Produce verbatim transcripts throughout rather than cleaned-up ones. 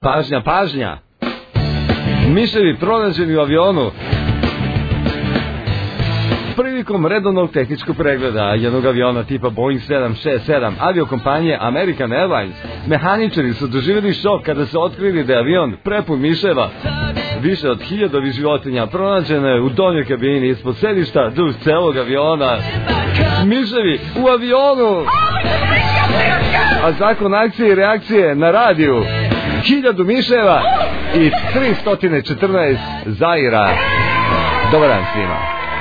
Pažnja, pažnja! Miševi pronađeni u avionu. Prilikom redovnog tehničkog pregleda jednog aviona tipa Boeing sedam šest sedam aviokompanije American Airlines, mehaničari su doživjeli šok kada su otkrili da je avion prepun miševa. Više od hiljadovih životinja pronađeno je u donjoj kabini ispod sedišta duž celog aviona. Miševi u avionu! A zakon akcije i reakcije na radiju. Hiljadu miševa i tristo četrnaest zaira. Dobar dan svima.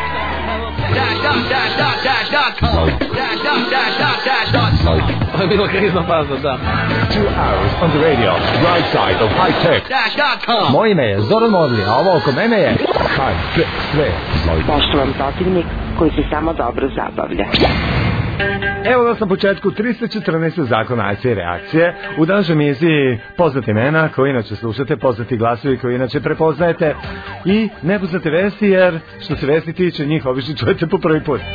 Ovo je bilo krizna faza, da. Two hours on the radio, right side of high tech. Moje ime je Zoran Modli, a ovo oko mene je High Sve. Poštovan protivnik koji se samo dobro zabavlja. Evo nas na početku tristo četrnaest zakona akcije i reakcije. U današnjoj emisiji poznati imena koji inače slušate, poznati glasovi koji inače prepoznajete i nepoznate vesti, jer što se vesti tiče njih obično čujete po prvi put.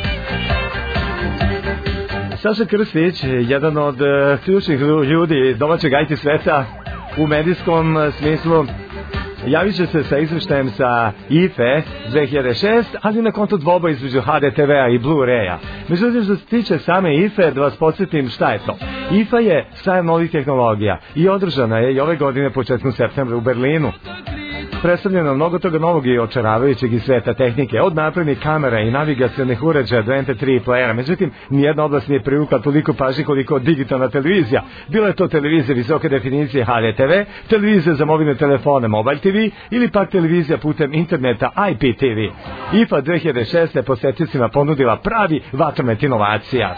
Saša Krstić, jedan od uh, ključnih ljudi domaćeg I T sveta u medijskom uh, smislu, javit će se sa izveštajem sa I F E dve hiljade šest, ali na konto dvoboja između H D T V-a i Blu-raya. Međutim, što se tiče same I F E, da vas podsjetim šta je to. I F A je sajam novih tehnologija i održana je i ove godine početkom septembra u Berlinu. Predstavljeno mnogo toga novog i očaravajućeg iz sveta tehnike, od naprednih kamera i navigacionih uređaja do M P tri playera. Međutim, nijedna oblast nije privukla toliko pažnje koliko digitalna televizija. Bila je to televizija visoke definicije H D T V, televizija za mobilne telefone Mobile T V ili pak televizija putem interneta I P T V. I F A dve hiljade šest je posjetiteljima ponudila pravi vatromet inovacija.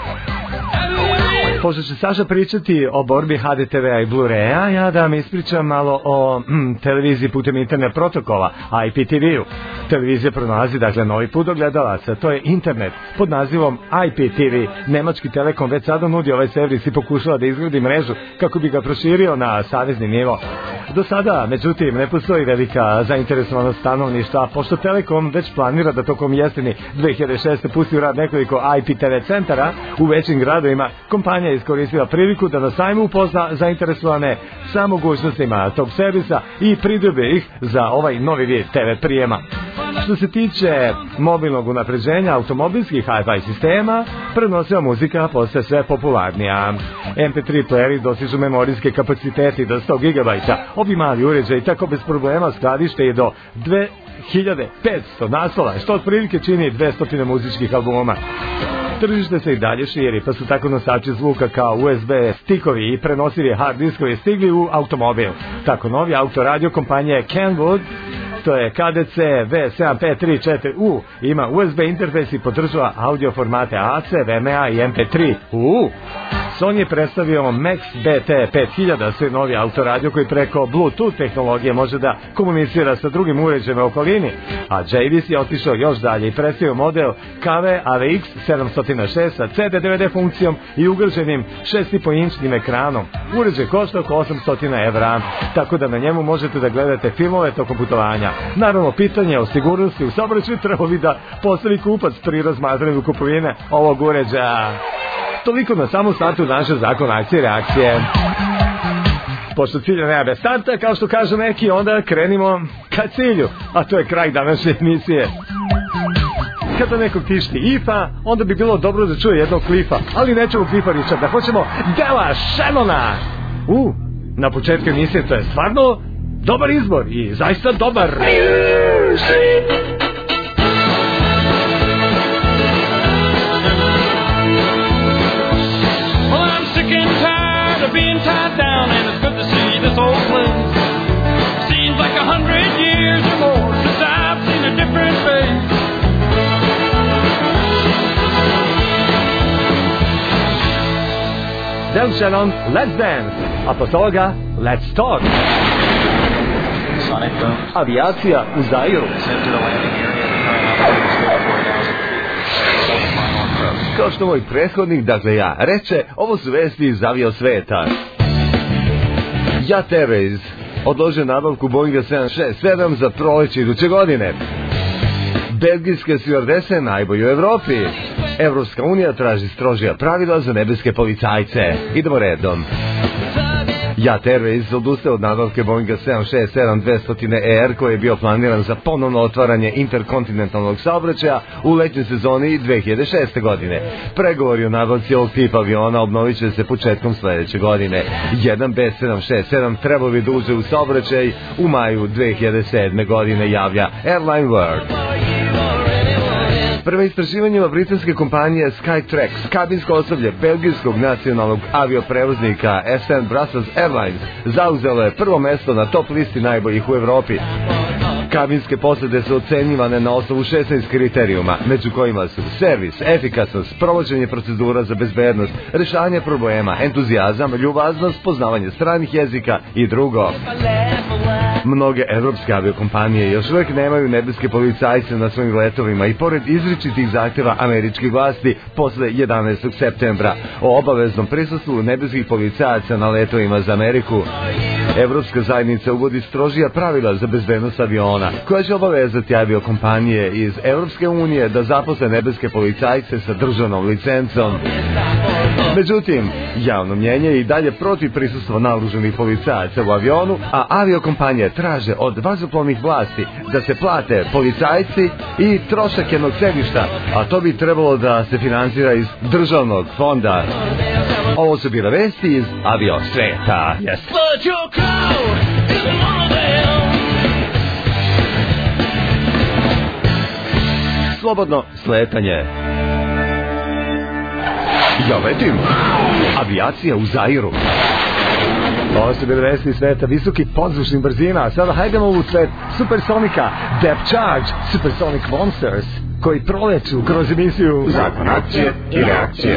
Pošto će Saša pričati o borbi H D T V-a i Blu-raya, ja da vam ispričam malo o mm, televiziji putem internet protokola, I P T V-u. Televizija pronalazi, dakle, novi put do gledalaca, to je internet pod nazivom I P T V. Nemački Telekom već sada nudi ovaj servis i pokušava da izgradi mrežu kako bi ga proširio na savezni nivo. Do sada, međutim, ne postoji velika zainteresovanost stanovništva, pošto Telekom već planira da tokom jeseni dve hiljade šeste pusti u rad nekoliko I P T V centara u većim gradovima. Kompanija je iskoristila priliku da na sajmu upozna zainteresovane sa mogućnostima tog servisa i pridobije ih za ovaj novi vid T V prijema. Što se tiče mobilnog unapređenja automobilskih hi-fi sistema, prenosiva muzika postaje sve popularnija. M P tri playeri dostižu memorijske kapaciteti do sto gigabajta. Ovi mali uređaji tako bez problema skladište i do dve hiljade petsto naslova, što otprilike čini dvesta muzičkih albuma. Tržište se i dalje širi, pa su tako nosači zvuka kao U S B stikovi i prenosivi hard diskovi stigli u automobil. Tako novi autoradio kompanije Kenwood, to je K D C V sedam pet tri četiri U, ima U S B interfejs i podržava audio formate A C, V M A i M P tri. U. Sony je predstavio Max B T pet hiljada, sve novi autoradio koji preko Bluetooth tehnologije može da komunicira sa drugim uređajima u okolini, a J V C je otišao još dalje i predstavio model K V A V X sedamsto šest sa C D D V D funkcijom i ugrađenim šest i po inčnim ekranom. Uređaj košta oko osamsto evra, tako da na njemu možete da gledate filmove tokom putovanja. Naravno, pitanje o sigurnosti u saobraćaju trebalo bi da postavi kupac pri razmatranju kupovine ovog uređaja. Toliko na samom startu naše zakon akcije i reakcije. Pošto cilja nema bez starta, kao što kažu neki, onda krenimo ka cilju, a to je kraj današnje emisije. Kada nekog tišti I F A, onda bi bilo dobro da čuje jednog klifa, ali nećemo klifa Richarda, hoćemo Dela Shannona. U, na početku emisije to je stvarno dobar izbor i zaista dobar. Being tied down, and it's good to see this old place. Seems like a hundred years or more since I've seen a different face. Del Shannon, Let's Dance, a posle toga Let's Talk. Sonic boom. Avijacija u Zairu. Sent to the landing area. Kao što moj prethodnik, dakle ja, reče, ovo su vesti iz avio sveta. Jet Airways odložio nabavku Boeinga sedam šest sedam za proleće iduće godine. Belgijske stjuardese najbolje u Evropi. Evropska unija traži strožija pravila za nebeske policajce. Idemo redom. Jet Airways odustaje od nabavke Boeinga sedam šest sedam dvesta E R koji je bio planiran za ponovno otvaranje interkontinentalnog saobraćaja u letnjoj sezoni dve hiljade šeste. godine. Pregovori o nabavci ovog tipa aviona obnovit će se početkom sledeće godine. jedan B sedam šest sedam trebao bi da uđe u saobraćaj u maju dve hiljade sedme. godine, javlja Airline World. Prema istraživanjima britanske kompanije Skytrax, kabinsko osoblje belgijskog nacionalnog avioprevoznika S N Brussels Airlines zauzelo je prvo mesto na top listi najboljih u Evropi. Kabinske posade su ocenjivane na osnovu šesnaest kriterijuma, među kojima su servis, efikasnost, provođenje procedura za bezbednost, rešavanje problema, entuzijazam, ljubaznost, poznavanje stranih jezika i drugo. Mnoge evropske aviokompanije još uvek nemaju nebeske policajce na svojim letovima i pored izričitih zahteva američkih vlasti posle jedanaestog septembra o obaveznom prisustvu nebeskih policajaca na letovima za Ameriku, Evropska zajednica uvodi strožija pravila za bezbednost aviona, koja će obavezati aviokompanije iz Evropske unije da zaposle nebeske policajce sa državnom licencom. Međutim, javno mnjenje je i dalje protiv prisustva naoružanih policajaca u avionu, a aviokompanije traže od vazduhoplovnih vlasti da se plate policajci i trošak jednog sedišta, a to bi trebalo da se finansira iz državnog fonda. Ovo su bile vesti iz avio sveta. Yes. Slobodno sletanje. Ja letim. Avijacija u Zairu. Ovo su bile vesti iz sveta visokih podzvučnih brzina. Sada hajdemo u svet supersonika Depth Charge, Supersonic Monsters, koji proleću kroz emisiju Zakon akcije i reakcije.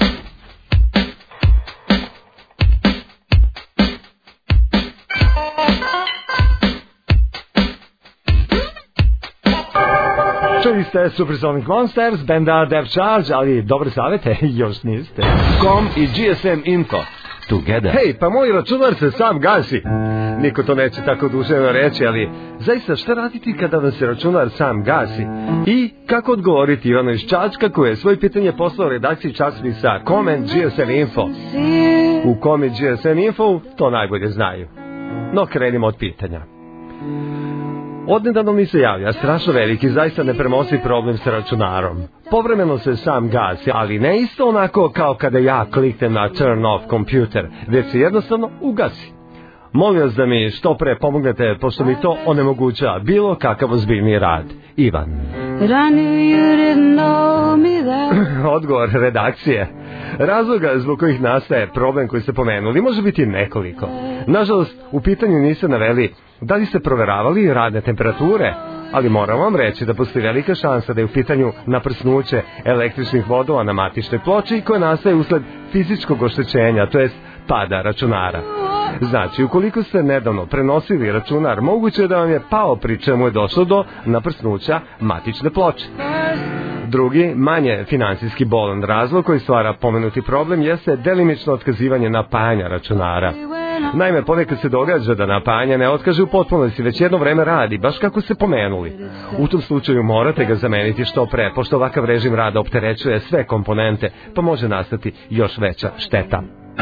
Čuli ste Supersonic Monsters, benda Depth Charge, ali dobre savete još niste. Com i G S M Info together. Hej, pa moj računar se sam gasi. Niko to neće tako duševno reći, ali zaista šta raditi kada vam se računar sam gasi? I kako odgovoriti Ivanu iz Čačka koji je svoje pitanje poslao redakciji časopisa Com and G S M Info. U Com i G S M Info to najbolje znaju. No krenimo od pitanja. Odnedavno mi se javlja strašno veliki, zaista nepremostiv problem sa računarom. Povremeno se sam gasi, ali ne isto onako kao kada ja kliknem na turn off computer, već se jednostavno ugasi. Molim vas da mi što pre pomognete, pošto mi to onemogućava bilo kakav ozbiljniji rad. Ivan. Odgovor redakcije. Razloga zbog kojih nastaje problem koji ste pomenuli može biti nekoliko. Nažalost, u pitanju niste naveli da li ste proveravali radne temperature, ali moram vam reći da postoji velika šansa da je u pitanju naprsnuće električnih vodova na matičnoj ploči koje nastaje usled fizičkog oštećenja, to jest pada računara. Znači, ukoliko ste nedavno prenosili računar, moguće je da vam je pao pri čemu je došlo do naprsnuća matične ploče. Drugi, manje finansijski bolan razlog koji stvara pomenuti problem jeste delimično otkazivanje napajanja računara. Naime, ponekad se događa da napajanje ne otkaže u potpunosti, već jedno vreme radi, baš kako ste pomenuli. U tom slučaju morate ga zameniti što pre, pošto ovakav režim rada opterećuje sve komponente, pa može nastati još veća šteta.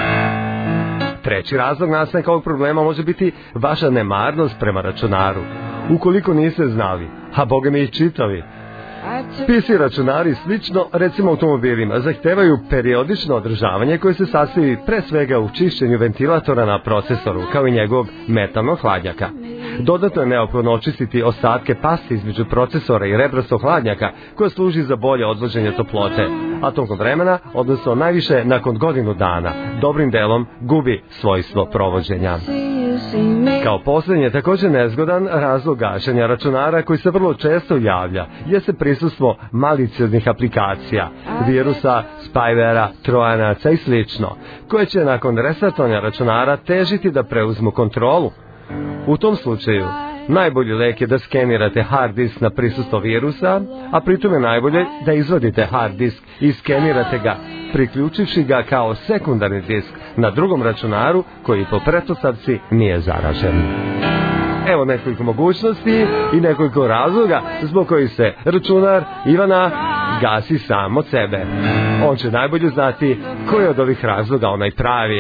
Treći razlog nastanka ovog problema može biti vaša nemarnost prema računaru. Ukoliko niste znali, a boga mi i čitali, P C računari slično, recimo automobilima, zahtevaju periodično održavanje koje se sastoji pre svega u čišćenju ventilatora na procesoru, kao i njegovog metalnog hladnjaka. Dodatno je neophodno očistiti ostatke paste između procesora i rebrastog hladnjaka, koja služi za bolje odvoženje toplote, a tokom vremena, odnosno najviše nakon godinu dana, dobrim delom gubi svojstvo provođenja. Kao posljednje, također nezgodan razlog gašenja računara koji se vrlo često javlja jeste prisustvo malicioznih aplikacija, virusa, spywarea, trojanaca i slično, koje će nakon restartovanja računara težiti da preuzmu kontrolu. U tom slučaju, najbolji lek je da skenirate hard disk na prisustvo virusa, a pritom je najbolje da izvadite hard disk i skenirate ga, priključivši ga kao sekundarni disk na drugom računaru koji po pretpostavci nije zaražen. Evo nekoliko mogućnosti i nekoliko razloga zbog kojih se računar Ivana gasi sam od sebe. On će najbolje znati koji je od ovih razloga onaj pravi.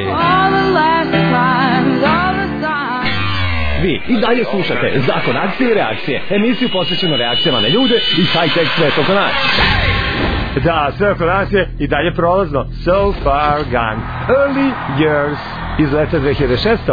Vi i dalje slušate Zakon akcije i reakcije, emisiju posvećenu reakcijama na ljude i high-tech svet oko nas. Da, sve oko nas je i dalje prolazno. So Far Gone, Early Years iz leta dve hiljade šeste.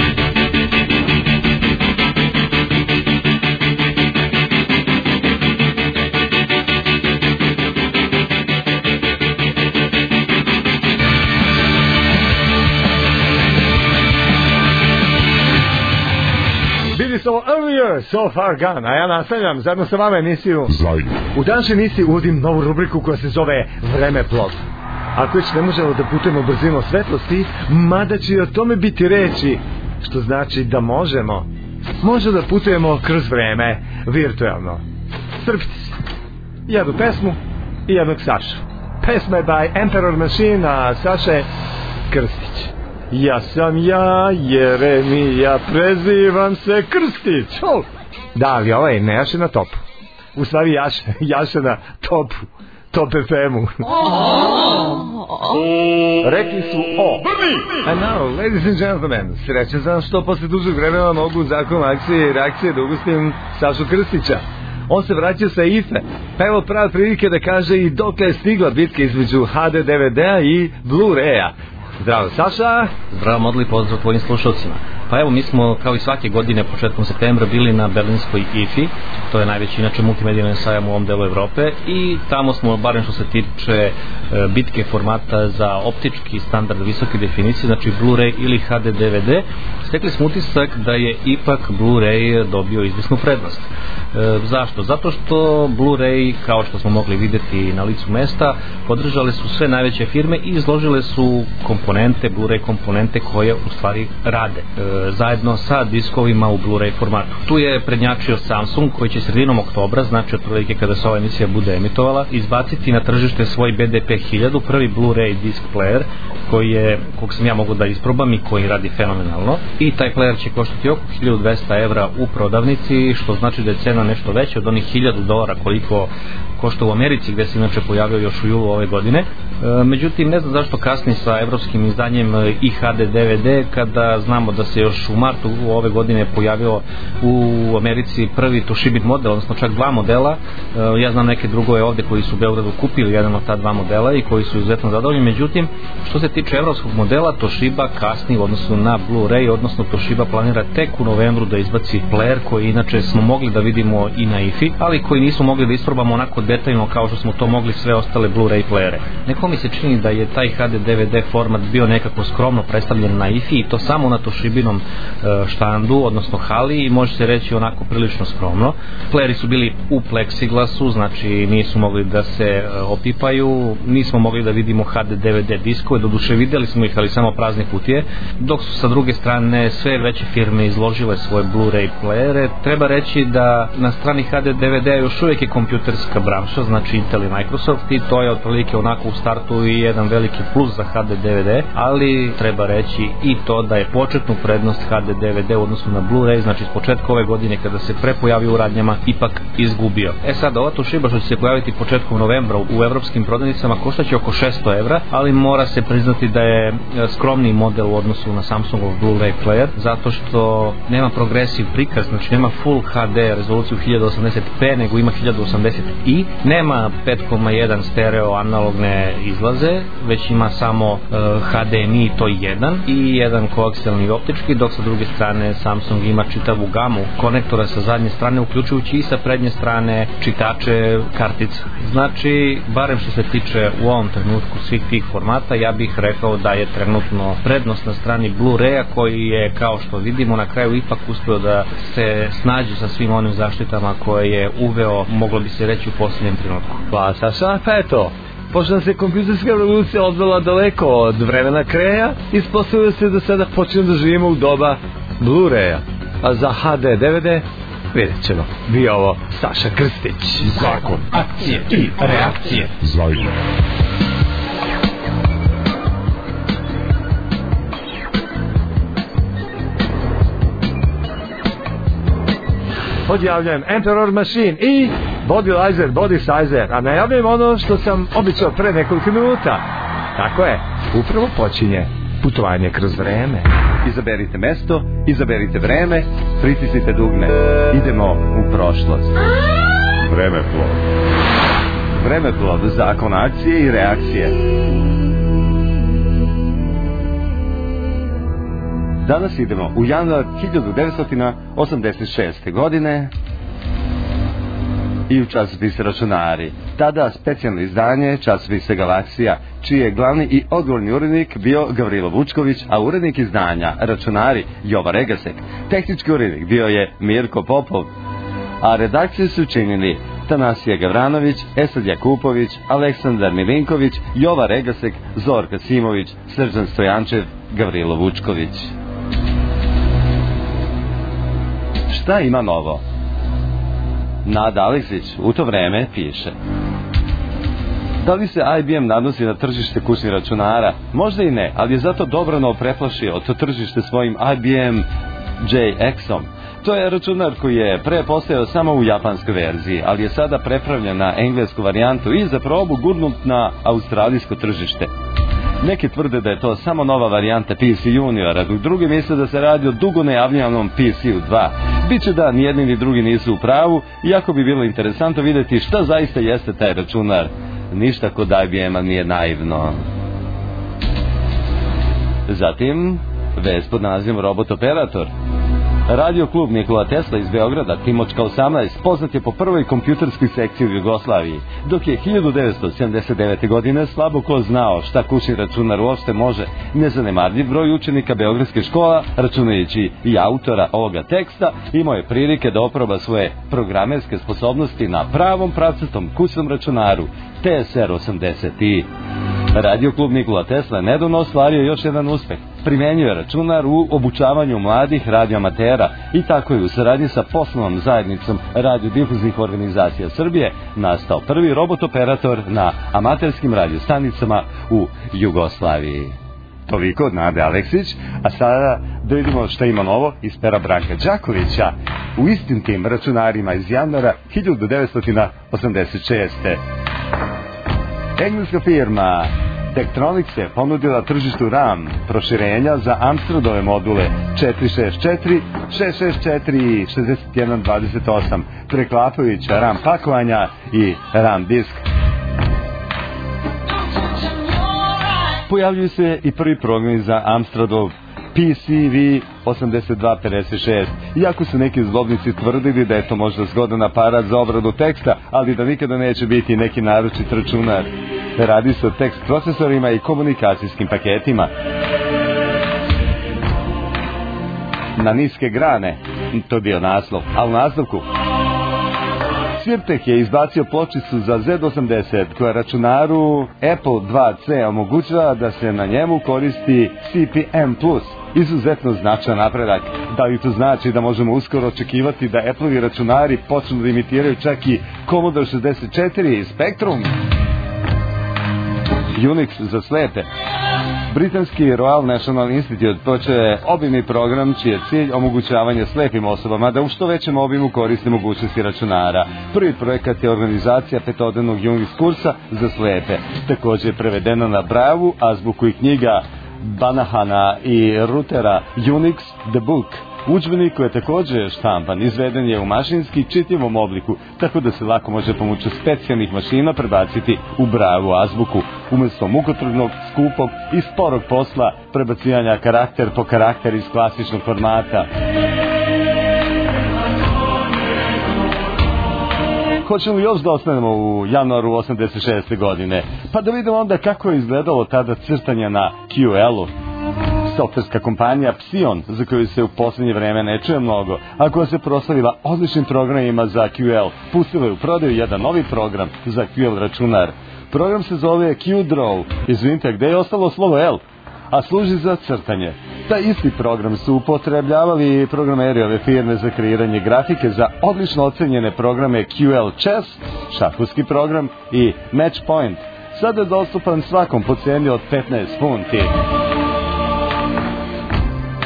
So earlier, so far gone, a ja nastavljam zajedno sa vama emisiju Zajedno. U današnjoj emisiji uvodim novu rubriku koja se zove Vremeplov. Ako već ne možemo da putujemo brzinom svetlosti, mada će i o tome biti reči, što znači da možemo. Može da putujemo kroz vreme, virtualno. Strpite se. Jednu pesmu i jednog Sašu. Pesma je by Emperor Machine, a Saša je Krstić. Ja sam ja, Jeremija, prezivam se Krstić. Oh. Da, ali ovaj ne jaše na topu. U stvari jaše, jaše na topu. Top F M-u. Rekli su o. And now, ladies and gentlemen, srećan sam što posle dužeg vremena mogu zakon akcije i reakcije da ugostim Sašu Krstića. On se vraća sa I F E. Pa evo prav prilike da kaže i dokle je stigla bitka između H D D V D-a i Blu-raya. Zdravo Saša. Zdravo Modli, pozdrav tvojim slušalcima. Pa evo, mi smo kao i svake godine početkom septembra bili na berlinskoj I F I, to je najveći inače multimedijalni sajam u ovom delu Evrope, i tamo smo, barem što se tiče e, bitke formata za optički standard visoke definicije, znači Blu-ray ili H D D V D, stekli smo utisak da je ipak Blu-ray dobio izvisnu prednost. E, zašto? Zato što Blu-ray, kao što smo mogli vidjeti na licu mesta, podržale su sve najveće firme i izložile su komponente, Blu-ray komponente koje u stvari rade e, zajedno sa diskovima u Blu-ray formatu. Tu je prednjačio Samsung, koji će sredinom oktobra, znači otprilike kada se ova emisija bude emitovala, izbaciti na tržište svoj B D P hiljadu, prvi Blu-ray disk player koji je, kog sam ja mogu da isprobam i koji radi fenomenalno, i taj player će koštati oko hiljadu dvesta evra u prodavnici, što znači da je cena nešto veća od onih hiljadu dolara koliko košta u Americi, gde se inače pojavio još u julu ove godine. E, međutim, ne znam zašto kasni sa evropskim izdanjem i H D D V D, kada znamo da se još u martu ove godine pojavio u Americi prvi Toshibin model, odnosno čak dva modela. E, ja znam neke drugove ovde koji su u Beogradu kupili jedan od ta dva modela i koji su izuzetno zadovoljni. Međutim, što se tiče evropskog modela, Toshiba kasni u odnosu na Blu-ray, odnosno Toshiba planira tek u novembru da izbaci player koji inače smo mogli da vidimo i na I F I, ali koji nismo mogli da isprobamo onako detaljno kao što smo to mogli sve ostale Blu-ray playere. Neko mi se čini da je taj H D D V D format bio nekako skromno predstavljen na I F I, i to samo na Toshibinom štandu, odnosno hali, i može se reći onako prilično skromno. Playeri su bili u pleksiglasu, znači nisu mogli da se opipaju, nismo mogli da vidimo H D D V D diskove, doduše videli smo ih, ali samo prazne kutije, dok su sa druge strane sve veće firme izložile svoje Blu-ray playere. Treba reći da na strani H D D V D još uvijek je kompjuterska branša, znači Intel i Microsoft, i to je otprilike onako u startu i jedan veliki plus za H D D V D, ali treba reći i to da je početnu prednost H D D V D u odnosu na Blu-ray, znači s početka ove godine kada se prepojavio u radnjama, ipak izgubio. E sad, ova Toshiba što će se pojaviti početkom novembra u evropskim prodavnicama koštaće oko šesto evra, ali mora se priznati da je skromniji model u odnosu na Samsungov Blu-ray player, zato što nema progresiv prikaz, znači nema Full H D rezoluciju hiljadu osamdeset p, nego ima hiljadu osamdeset i, nema pet zarez jedan stereo analogne izlaze, već ima samo uh, H D M I, to je jedan, i jedan koaksijalni optički, dok sa druge strane Samsung ima čitavu gamu konektora sa zadnje strane, uključujući i sa prednje strane čitače kartica. Znači, barem što se tiče u ovom trenutku svih tih formata, ja bih rekao da je trenutno prednost na strani Blu-raya, koji je, kao što vidimo, na kraju ipak uspio da se snađe sa svim onim zaštitama koje je uveo, moglo bi se reći, u posljednjem trenutku. Pa Saša, pa eto, pošto nam se kompjuterska revolucija odvela daleko od vremena kreja, ispostavlja se da sada počnemo da živimo u doba Blu-raya, a za H D D V D vidjet ćemo. Bio ovo Saša Krstić. Zakon akcije i reakcije. Zajedno. Odjavljujem Emperor Machine i Bodylizer, Bodysizer, a najavim ono što sam običao pre nekoliko minuta. Tako je, upravo počinje putovanje kroz vreme. Izaberite mesto, izaberite vreme, pritisnite dugme. Idemo u prošlost. Vremeplov. Vremeplov, zakon akcije i reakcije. Danas idemo u januar hiljadu devetsto osamdeset šeste. godine i u časopise Računari. Tada specijalno izdanje časopise Galaksija, čiji je glavni i odgovorni urednik bio Gavrilo Vučković, a urednik izdanja Računari Jova Regasek. Tehnički urednik bio je Mirko Popov, a redakcije su činili Tanasije Gavranović, Esad Jakupović, Aleksandar Milinković, Jova Regasek, Zorka Simović, Srđan Stojančev, Gavrilo Vučković. Šta ima novo? Nada Aleksić u to vreme piše: da li se I B M nadnosi na tržište kućnih računara? Možda i ne, ali je zato dobrano preplašio to tržište svojim I B M J X-om. To je računar koji je pre postojao samo u japanskoj verziji, ali je sada prepravljen na englesku varijantu i za probu gurnut na australijsko tržište. Neki tvrde da je to samo nova varijanta P C Juniora, dok drugi misle da se radi o dugo najavljivanom P C U dva. Biće da ni jedni ni drugi nisu u pravu, iako bi bilo interesantno vidjeti šta zaista jeste taj računar. Ništa kod I B M-a nije naivno. Zatim, vest pod nazivom Robot Operator. Radio klub Nikola Tesla iz Beograda, Timočka osamnaest, poznat je po prvoj kompjuterskoj sekciji u Jugoslaviji, dok je hiljadu devetsto sedamdeset devete. godine slabo ko znao šta kućni računar uopšte može. Nezanemarljiv broj učenika beogradske škola, računajući i autora ovoga teksta, imao je prilike da oproba svoje programerske sposobnosti na pravom pravcatom kućnom računaru T S R osamdeset i. Radio klub Nikola Tesla je nedavno ostvario još jedan uspeh. Primenjuje računar u obučavanju mladih radioamatera i tako je u saradnji sa poslovnom zajednicom radiodifuznih organizacija Srbije nastao prvi robot operator na amaterskim radiostanicama u Jugoslaviji. Toliko od Nade Aleksić, a sada da vidimo šta ima novo iz pera Branka Đakovića u istim tim računarima iz januara hiljadu devetsto osamdeset šeste. Engleska firma Tektronix je ponudila tržištu RAM proširenja za Amstradove module četiri šest četiri, šest šest četiri i šezdeset jedan dvadeset osam, preklapajuća RAM pakovanja i RAM disk. Pojavljuju se i prvi programi za Amstradov P C V osamdeset dva pedeset šest, iako su neki zlobnici tvrdili da je to možda zgodan aparat za obradu teksta, ali da nikada neće biti neki naročit računar. Radi se o tekst procesorima i komunikacijskim paketima. Na niske grane, to je bio naslov, a u naslovku Svirtek je izbacio pločicu za Z osamdeset koja računaru Apple dva C omogućava da se na njemu koristi C P M plus. Izuzetno značajan napredak. Da li to znači da možemo uskoro očekivati da Apple-ovi računari počnu da imitiraju čak i Commodore šezdeset četiri i Spectrum? Unix za slepe. Britanski Royal National Institute počeo obimni program čiji je cilj omogućavanje slepim osobama da u što većem obimu koriste mogućnosti računara. Prvi projekat je organizacija petodenog Unix kursa za slepe. Također je prevedeno na Bravu, azbuku i knjiga Banahana i Rutera Unix The Book. Udžbenik koji je također štampan, izveden je u mašinski čitljivom obliku, tako da se lako može pomoću specijalnih mašina prebaciti u Bravu azbuku, umjesto mukotrpnog, skupog i sporog posla prebacivanja karakter po karakter iz klasičnog formata. Hoćemo li još da ostanemo u januaru osamdeset šeste. godine? Pa da vidimo onda kako je izgledalo tada crtanje na Q L-u. Softverska kompanija Psion, za koju se u posljednje vreme ne čuje mnogo, a koja se proslavila odličnim programima za Q L, pustila je u prodaju jedan novi program za Q L računar. Program se zove Q-Draw. Izvinite, gde je ostalo slovo L? A služi za crtanje. Taj isti program su upotrebljavali programeri ove firme za kreiranje grafike za odlično ocenjene programe Q L Chess, šahovski program, i Match Point. Sada je dostupan svakom po ceni od petnaest funti.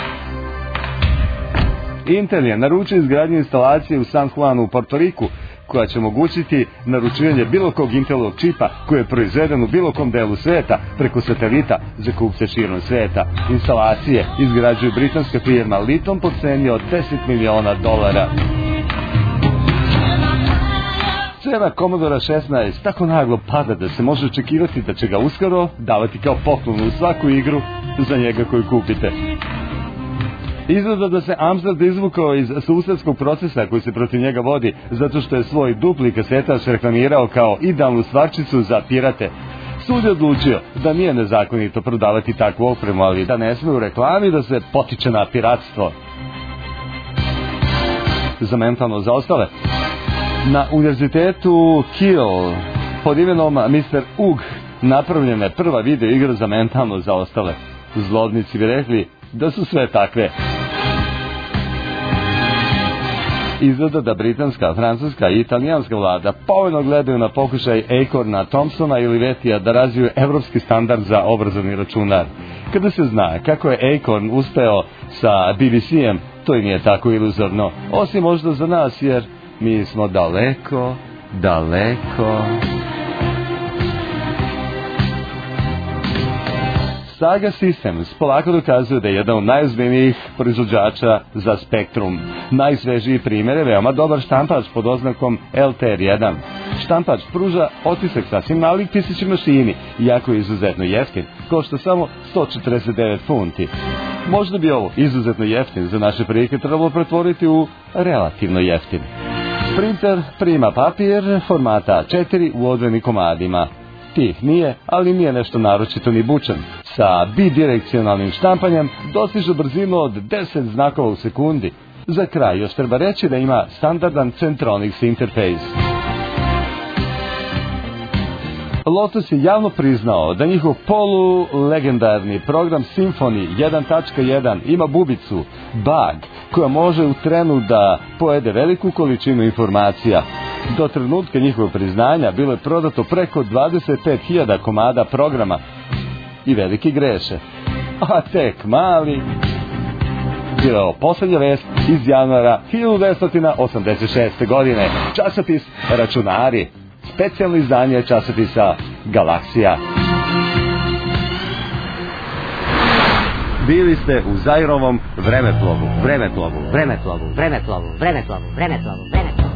Intel je naručio izgradnju instalacije u San Juanu u Porto Riku, koja će omogućiti naručivanje bilo kog Intelovog čipa koji je proizveden u bilo kom delu sveta preko satelita za kupce širom sveta. Instalacije izgrađuje britanska firma Litton po ceni od deset miliona dolara. Cena Commodore šesnaest tako naglo pada da se može očekivati da će ga uskoro davati kao poklon u svaku igru za njega koju kupite. Izgleda da se Amstrad izvukao iz susedskog procesa koji se protiv njega vodi zato što je svoj dupli kasetač reklamirao kao idealnu stvarčicu za pirate. Sud je odlučio da nije nezakonito prodavati takvu opremu, ali da ne sme u reklami da se potiče na piratstvo. Za mentalno zaostale. Na univerzitetu Kiel pod imenom mister Ug napravljena je prva video igra za mentalno zaostale. Zlobnici bi rekli da su sve takve. Izgleda da britanska, francuska i italijanska vlada povoljno gledaju na pokušaj Acorna, Thomsona ili Vetija da razviju evropski standard za obrazovni računar. Kada se zna kako je Acorn uspeo sa B B C-em, to i nije tako iluzorno, osim možda za nas, jer mi smo daleko, daleko. Saga Systems polako dokazuje da je jedan od najozbiljnijih proizvođača za Spectrum. Najsvežiji primjer je veoma dobar štampač pod oznakom L T R jedan. Štampač pruža otisak sasvim nalik pisaćoj mašini, iako je izuzetno jeftin, košta samo sto četrdeset devet funti. Možda bi ovo izuzetno jeftin za naše prilike trebalo pretvoriti u relativno jeftin. Printer prima papir formata A četiri u odvojenim komadima. Tih nije, ali nije nešto naročito ni bučan. Sa bidirekcionalnim štampanjem dostiže brzinu od deset znakova u sekundi. Za kraj još treba reći da ima standardan Centronics interfejs. Lotus je javno priznao da njihov polu-legendarni program Symfony jedan tačka jedan ima bubicu, bug, koja može u trenu da pojede veliku količinu informacija. Do trenutka njihovog priznanja bilo je prodato preko dvadeset pet hiljada komada programa i veliki greše. A tek mali... Bila je ovo poslednja vest iz januara hiljadu devetsto osamdeset šeste. godine. Časopis Računari. Specijalno izdanje časopisa Galaksija. Bili ste u Zairovom vremeplovu, vremeplovu, vremeplovu, vremeplovu, vremeplovu, vremeplovu, vremeplovu.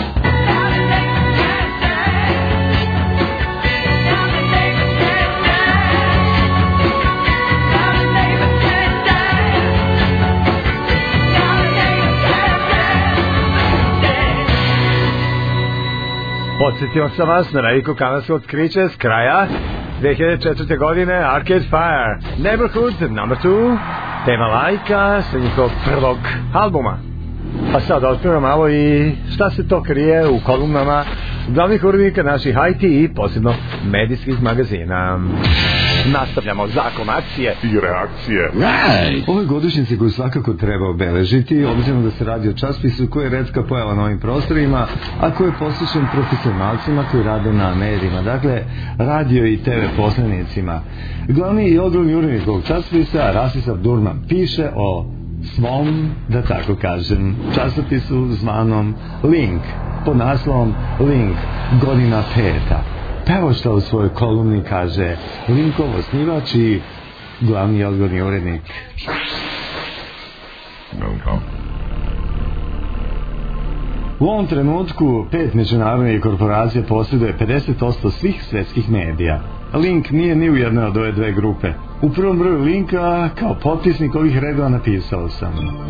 Podsjetio sam vas na veliko kanadsko otkriće s kraja dve hiljade četvrte. godine, Arcade Fire, Neighborhood number two, tema lajka sa njihovog prvog albuma. Pa sad otkrivamo malo i šta se to krije u kolumnama glavnih urednika naših I T i posebno medijskih magazina. Nastavljamo zakon akcije i reakcije. Right. Ove godišnjice koju svakako treba obeležiti, obzirom da se radi o časopisu koji je retka pojava na ovim prostorima, a koji je posvećen profesionalcima koji rade na medijima, dakle radio i T V poslenicima. Glavni i ogromni urednik ovog časopisa, Rastislav Durman, piše o svom, da tako kažem, časopisu zvanom Link, pod naslovom Link, godina peta. Pevošta u svojoj kolumni kaže Linkov osnivač i glavni odgovorni urednik. U ovom trenutku pet međunarodnih korporacija posjeduje pedeset posto svih svetskih medija. Link nije ni u jednoj od ove dve grupe. U prvom broju Linka, kao potpisnik ovih redova, napisao sam: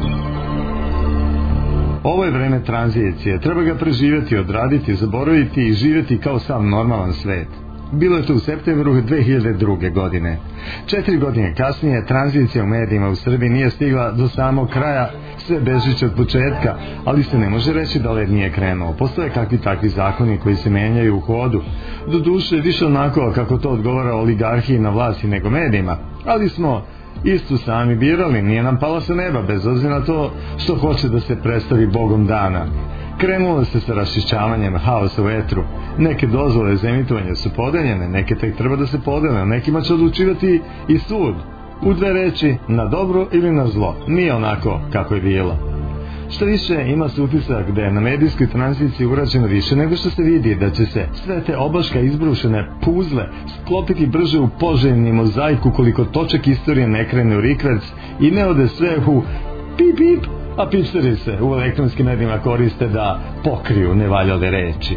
ovo je vreme tranzicije, treba ga preživjeti, odraditi, zaboraviti i živjeti kao sam normalan svet. Bilo je to u septembru dve hiljade druge. godine. Četiri godine kasnije tranzicija u medijima u Srbiji nije stigla do samog kraja, sve bežiće od početka, ali se ne može reći da led nije krenuo. Postoje kakvi takvi zakoni koji se menjaju u hodu. Do duše više onako kako to odgovara oligarhiji na vlasti nego medijima, ali smo istu sami birali, nije nam pala sa neba, bez obzira na to što hoće da se predstavi bogom dana. Krenulo se sa raščišćavanjem haosa u etru. Neke dozvole za emitovanje su podeljene, neke tek treba da se podele, nekima će odlučivati i sud. U dve reči, na dobro ili na zlo, nije onako kako je bilo. Što više, ima se utisak da je na medijskoj tranziciji urađeno više nego što se vidi, da će se sve te obaška izbrušene puzle sklopiti brže u poželjni mozaiku koliko točak istorije ne krene u rikverc i ne ode sve u pip pip, a pipsteri se u elektronskim medijima koriste da pokriju nevaljale reči.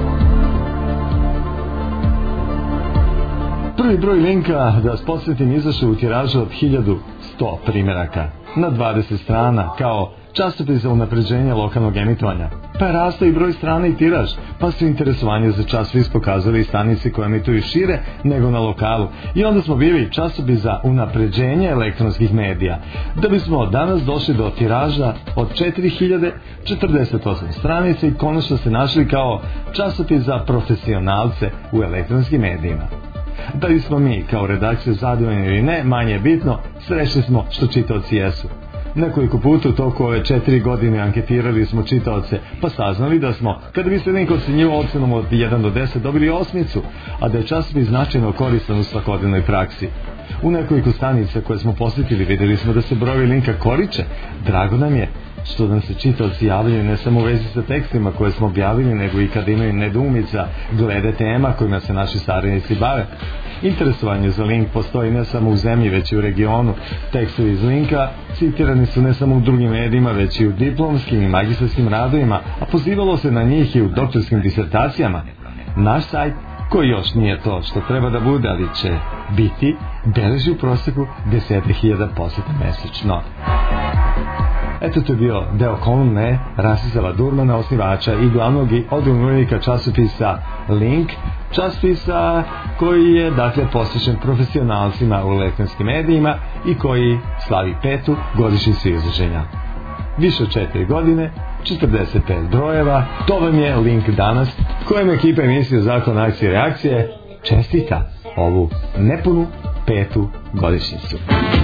Prvi broj linka, da vas podsjetim, izašao u tiražu od hiljadu sto primjeraka na dvadeset strana kao časopis za unapređenje lokalnog emitovanja. Pa je rastao i broj strana i tiraž, pa su interesovanje za časopis pokazali i stanice koje emituju šire nego na lokalu. I onda smo bili časopis za unapređenje elektronskih medija, da bismo danas došli do tiraža od četiri hiljade četrdeset osam stranica i konačno se našli kao časopis za profesionalce u elektronskim medijima. Da li smo mi kao redakcija zadovoljni ili ne, manje je bitno, srećni smo što čitaoci jesu. Nekoliko puta u toku ove četiri godine anketirali smo čitaoce, pa saznali da smo, kada bi se link ocenjivao ocenom od jedan do deset, dobili osmicu, a da je časopis značajno koristan u svakodnevnoj praksi. U nekoliko stanica koje smo posjetili vidjeli smo da se brojevi linka koriče. Drago nam je što nam se čitaoci javljaju ne samo u vezi sa tekstima koje smo objavili, nego i kada imaju nedoumica glede tema kojima se naši saradnici bave. Interesovanje za link postoji ne samo u zemlji, već i u regionu. Tekstovi iz linka citirani su ne samo u drugim medijima, već i u diplomskim i magistarskim radovima, a pozivalo se na njih i u doktorskim disertacijama. Naš sajt, koji još nije to što treba da bude, ali će biti, beleži u proseku deset hiljada posjeta mesečno. Eto, to je bio deo kolumne Rasizala Durmana, osnivača i glavnog i odgovornika časopisa Link, časopisa koji je, dakle, posvećen profesionalcima u elektronskim medijima i koji slavi petu godišnjicu izlaženja. Više od četiri godine, četrdeset pet brojeva, to vam je Link danas, kojem ekipa emisije Zakon akcije i reakcije čestita ovu nepunu petu godišnjicu.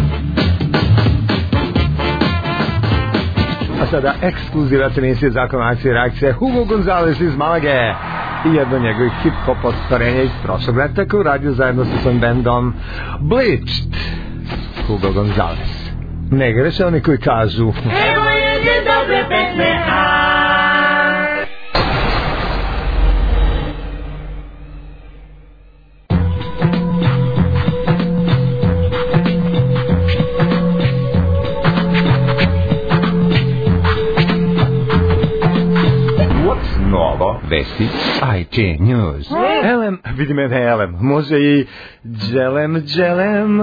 A sada ekskluzivat emisije Zakon akcije i reakcije Hugo Gonzalez iz Malage i jedno njegovih hip-hop ostvarenja iz prošlog leta koji radio zajedno sa svojim bendom Bleached. Hugo Gonzalez. Ne greše oni koji kažu evo jedne dobre pesme, a Vesti I T News. Elem, vidi mene Elem, može i dželem, dželem,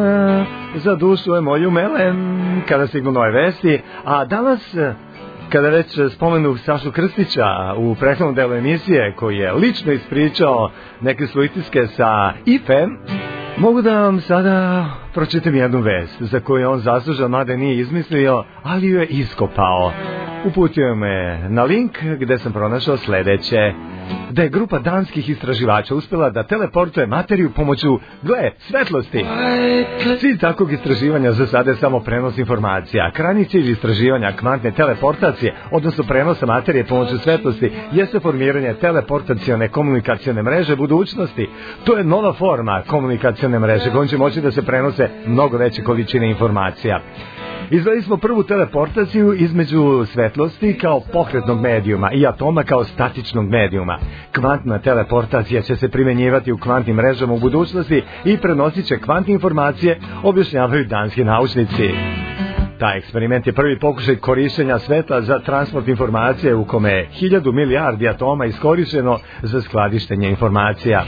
za dušu je moju melem, kada stignu nove vesti, a danas, kada već spomenu Sašu Krstića u prethodnom delu emisije, koji je lično ispričao neke svoje utiske sa I F E, mogu da vam sada pročitam jednu vest, za koju je on zaslužan, mada nije izmislio, ali ju je iskopao. Uputio me na link gde sam pronašao sledeće: da je grupa danskih istraživača uspela da teleportuje materiju pomoću, gle, svetlosti. Cilj takvog istraživanja za sada je samo prenos informacija. Krajnji cilj istraživanja kvantne teleportacije, odnosno prenosa materije pomoću svetlosti, jeste formiranje teleportacione komunikacione mreže budućnosti. To je nova forma komunikacione mreže kojom će moći da se prenose mnogo veće količine informacija. Izveli smo prvu teleportaciju između svetlosti kao pokretnog medijuma i atoma kao statičnog medijuma. Kvantna teleportacija će se primjenjivati u kvantnim mrežama u budućnosti i prenosit će kvantne informacije, objašnjavaju danski naučnici. Taj eksperiment je prvi pokušaj korištenja svetla za transport informacije u kome je hiljadu milijardi atoma iskorišteno za skladištenje informacija.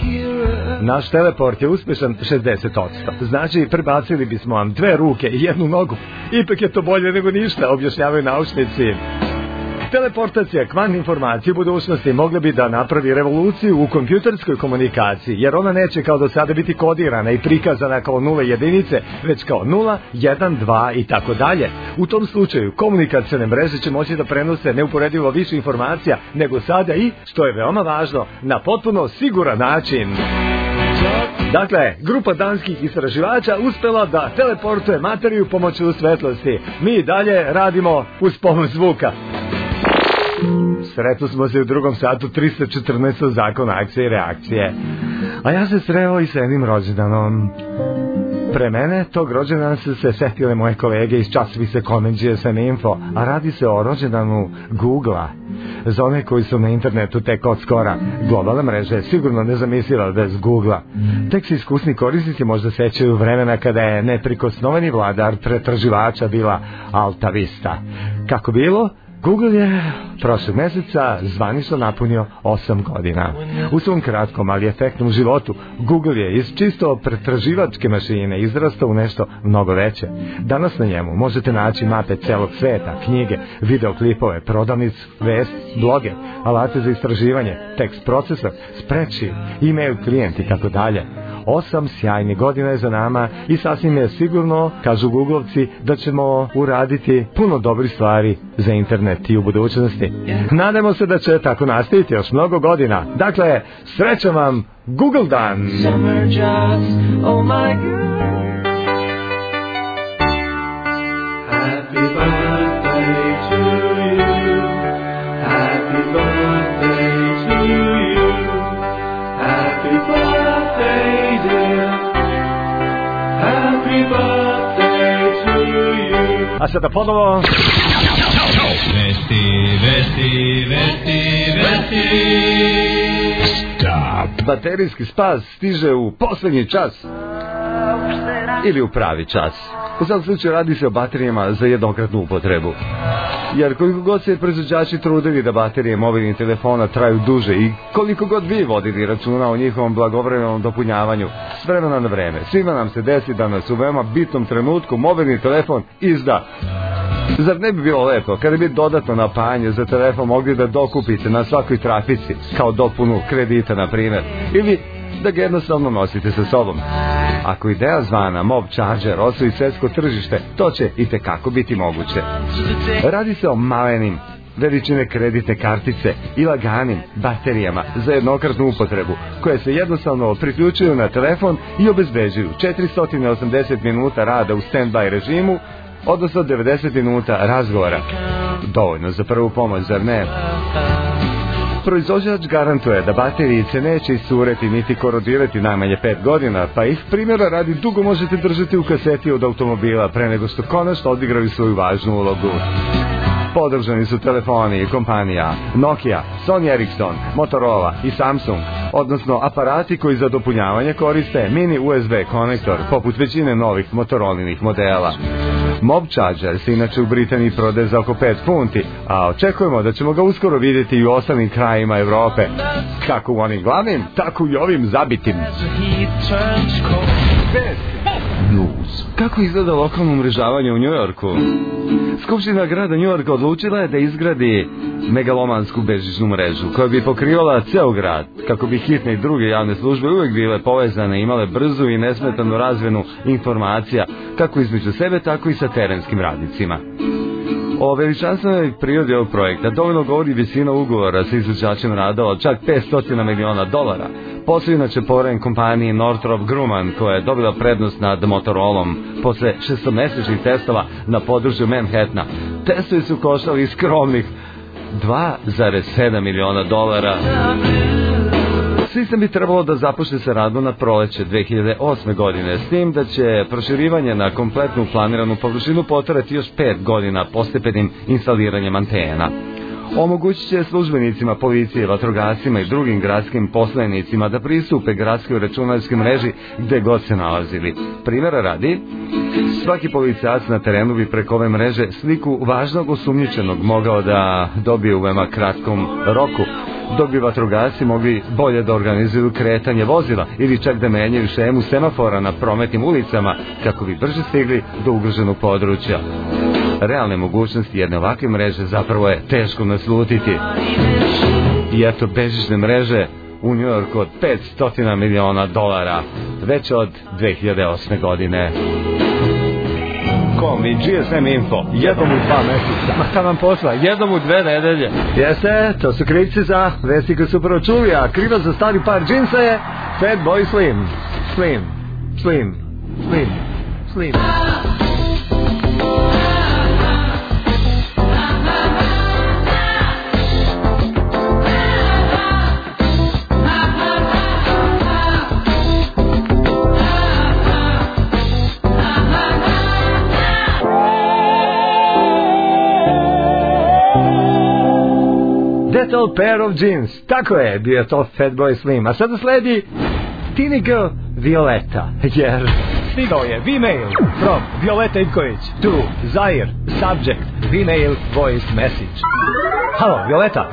Naš teleport je uspešan šezdeset posto. Znači, prebacili bismo vam dve ruke i jednu nogu. Ipak je to bolje nego ništa, objašnjavaju naučnici. Teleportacija kvantne informacije u budućnosti mogla bi da napravi revoluciju u kompjuterskoj komunikaciji, jer ona neće kao do sada biti kodirana i prikazana kao nule jedinice, već kao nula, jedan, dva i tako dalje. U tom slučaju komunikacione mreže će moći da prenose neuporedivo više informacija nego sada i, što je veoma važno, na potpuno siguran način. Dakle, grupa danskih istraživača uspela da teleportuje materiju pomoću svetlosti. Mi dalje radimo uz pomoć zvuka. Sretno smo se u drugom satu trista četrnaest Zakona akcije i reakcije. A ja se sreo i s jednim rođendanom. Pre mene tog rođendana su se setile moje kolege iz časopisa Comment G S M Info, a radi se o rođendanu Google-a. Za one koji su na internetu tek od skora, globalna mreža je sigurno nezamisliva bez Google-a. Tek se iskusni korisnici možda sećaju vremena kada je neprikosnoveni vladar pretraživača bila Alta Vista. Kako bilo? Google je prošlog meseca zvanično napunio osam godina. U svom kratkom, ali efektnom životu, Google je iz čisto pretraživačke mašine izrastao u nešto mnogo veće. Danas na njemu možete naći mape celog sveta, knjige, videoklipove, prodavnicu, vest, bloge, alate za istraživanje, tekst procesor, spreadsheet, e-mail klijent i tako dalje. Osam sjajnih godina je za nama i sasvim je sigurno, kažu Googlovci, da ćemo uraditi puno dobrih stvari za internet i u budućnosti. Nadamo se da će tako nastaviti još mnogo godina. Dakle, srećan vam Google dan! Summer jobs, oh my God. Happy birthday to you. Happy birthday to you. Happy birthday, dear. Happy birthday to you. A sada ponovo... Vesti, vesti, vesti, vesti. Stop! Baterijski spas stiže u posljednji čas. Ili u pravi čas. U svakom slučaju radi se o baterijama za jednokratnu upotrebu. Jer koliko god se proizvođači trudili da baterije mobilnih telefona traju duže i koliko god vi vodili računa o njihovom blagovremenom dopunjavanju, s vremena na vreme, svima nam se desi da nas u veoma bitnom trenutku mobilni telefon izda. Zar ne bi bilo lepo kada bi dodatno napajanje za telefon mogli da dokupite na svakoj trafici, kao dopunu kredita na primjer, ili da ga jednostavno nosite sa sobom? Ako ideja zvana Mob Charger osvoji svetsko tržište, to će i tekako biti moguće. Radi se o malenim, veličine kreditne kartice i laganim baterijama za jednokratnu upotrebu, koje se jednostavno priključuju na telefon i obezbeđuju četiristo osamdeset minuta rada u stand-by režimu, odnosno devedeset minuta razgovora. Dovoljno za prvu pomoć, zar ne? Proizvođač garantuje da baterijice neće isureti niti korodirati najmanje pet godina, pa ih primjera radi dugo možete držati u kaseti od automobila pre nego što konačno odigraju svoju važnu ulogu. Podržani su telefoni i kompanija Nokia, Sony Ericsson, Motorola i Samsung, odnosno aparati koji za dopunjavanje koriste mini U S B konektor, poput većine novih Motorolinih modela. Mob Charger se inače u Britaniji prodaje za oko pet funti, a očekujemo da ćemo ga uskoro vidjeti i u ostalim krajima Evrope. Kako u onim glavnim, tako i ovim zabitim. News. Kako izgleda lokalno umrežavanje u Njujorku? Skupština grada Njujorka odlučila je da izgradi megalomansku bežičnu mrežu koja bi pokrivala ceo grad, kako bi hitne i druge javne službe uvijek bile povezane i imale brzu i nesmetanu razmjenu informacija kako između sebe, tako i sa terenskim radnicima. O veličanstvenoj prirodi ovog projekta dovoljno govori visina ugovora sa izvođačem radova od čak petsto miliona dolara. Posao inače poveren kompaniji Northrop Grumman, koja je dobila prednost nad Motorolom posle šestomesečnih testova na području Manhattana. Testovi su koštali skromnih dva zarez sedam miliona dolara. Sistem bi trebalo da započne sa radom na proleće dve hiljade osme godine, s tim da će proširivanje na kompletnu planiranu površinu potrajati još pet godina postepenim instaliranjem antena. Omogućit će službenicima policije, vatrogascima i drugim gradskim poslenicima da pristupe gradskoj računarskoj mreži gde god se nalazili. Primjera radi, svaki policajac na terenu bi preko ove mreže sliku važnog osumnjičenog mogao da dobije u veoma kratkom roku, dok bi vatrogasci mogli bolje da organizuju kretanje vozila ili čak da menjaju šemu semafora na prometnim ulicama kako bi brže stigli do ugroženog područja. Realne mogućnosti jedne ovakve mreže zapravo je teško naslutiti. I eto bežične mreže u Njujorku od petsto miliona dolara, već od dve hiljade osme godine. Kom i G S M Info, jednom u dva meseca. Ma šta nam posla, jednom u dve nedelje. Jeste, to su krivci za vesti koje su prvo čuli, a kriva za stari par džinsa je Fatboy Slim. Slim, Slim, Slim, Slim. Metal Pair of Jeans. Tako je, bio je to Fatboy Slim. A sada sledi Tiny Girl Violeta, jer stigao je V-mail from Violeta Ivković to Zair, subject, V-mail, voice message. Halo, Violeta.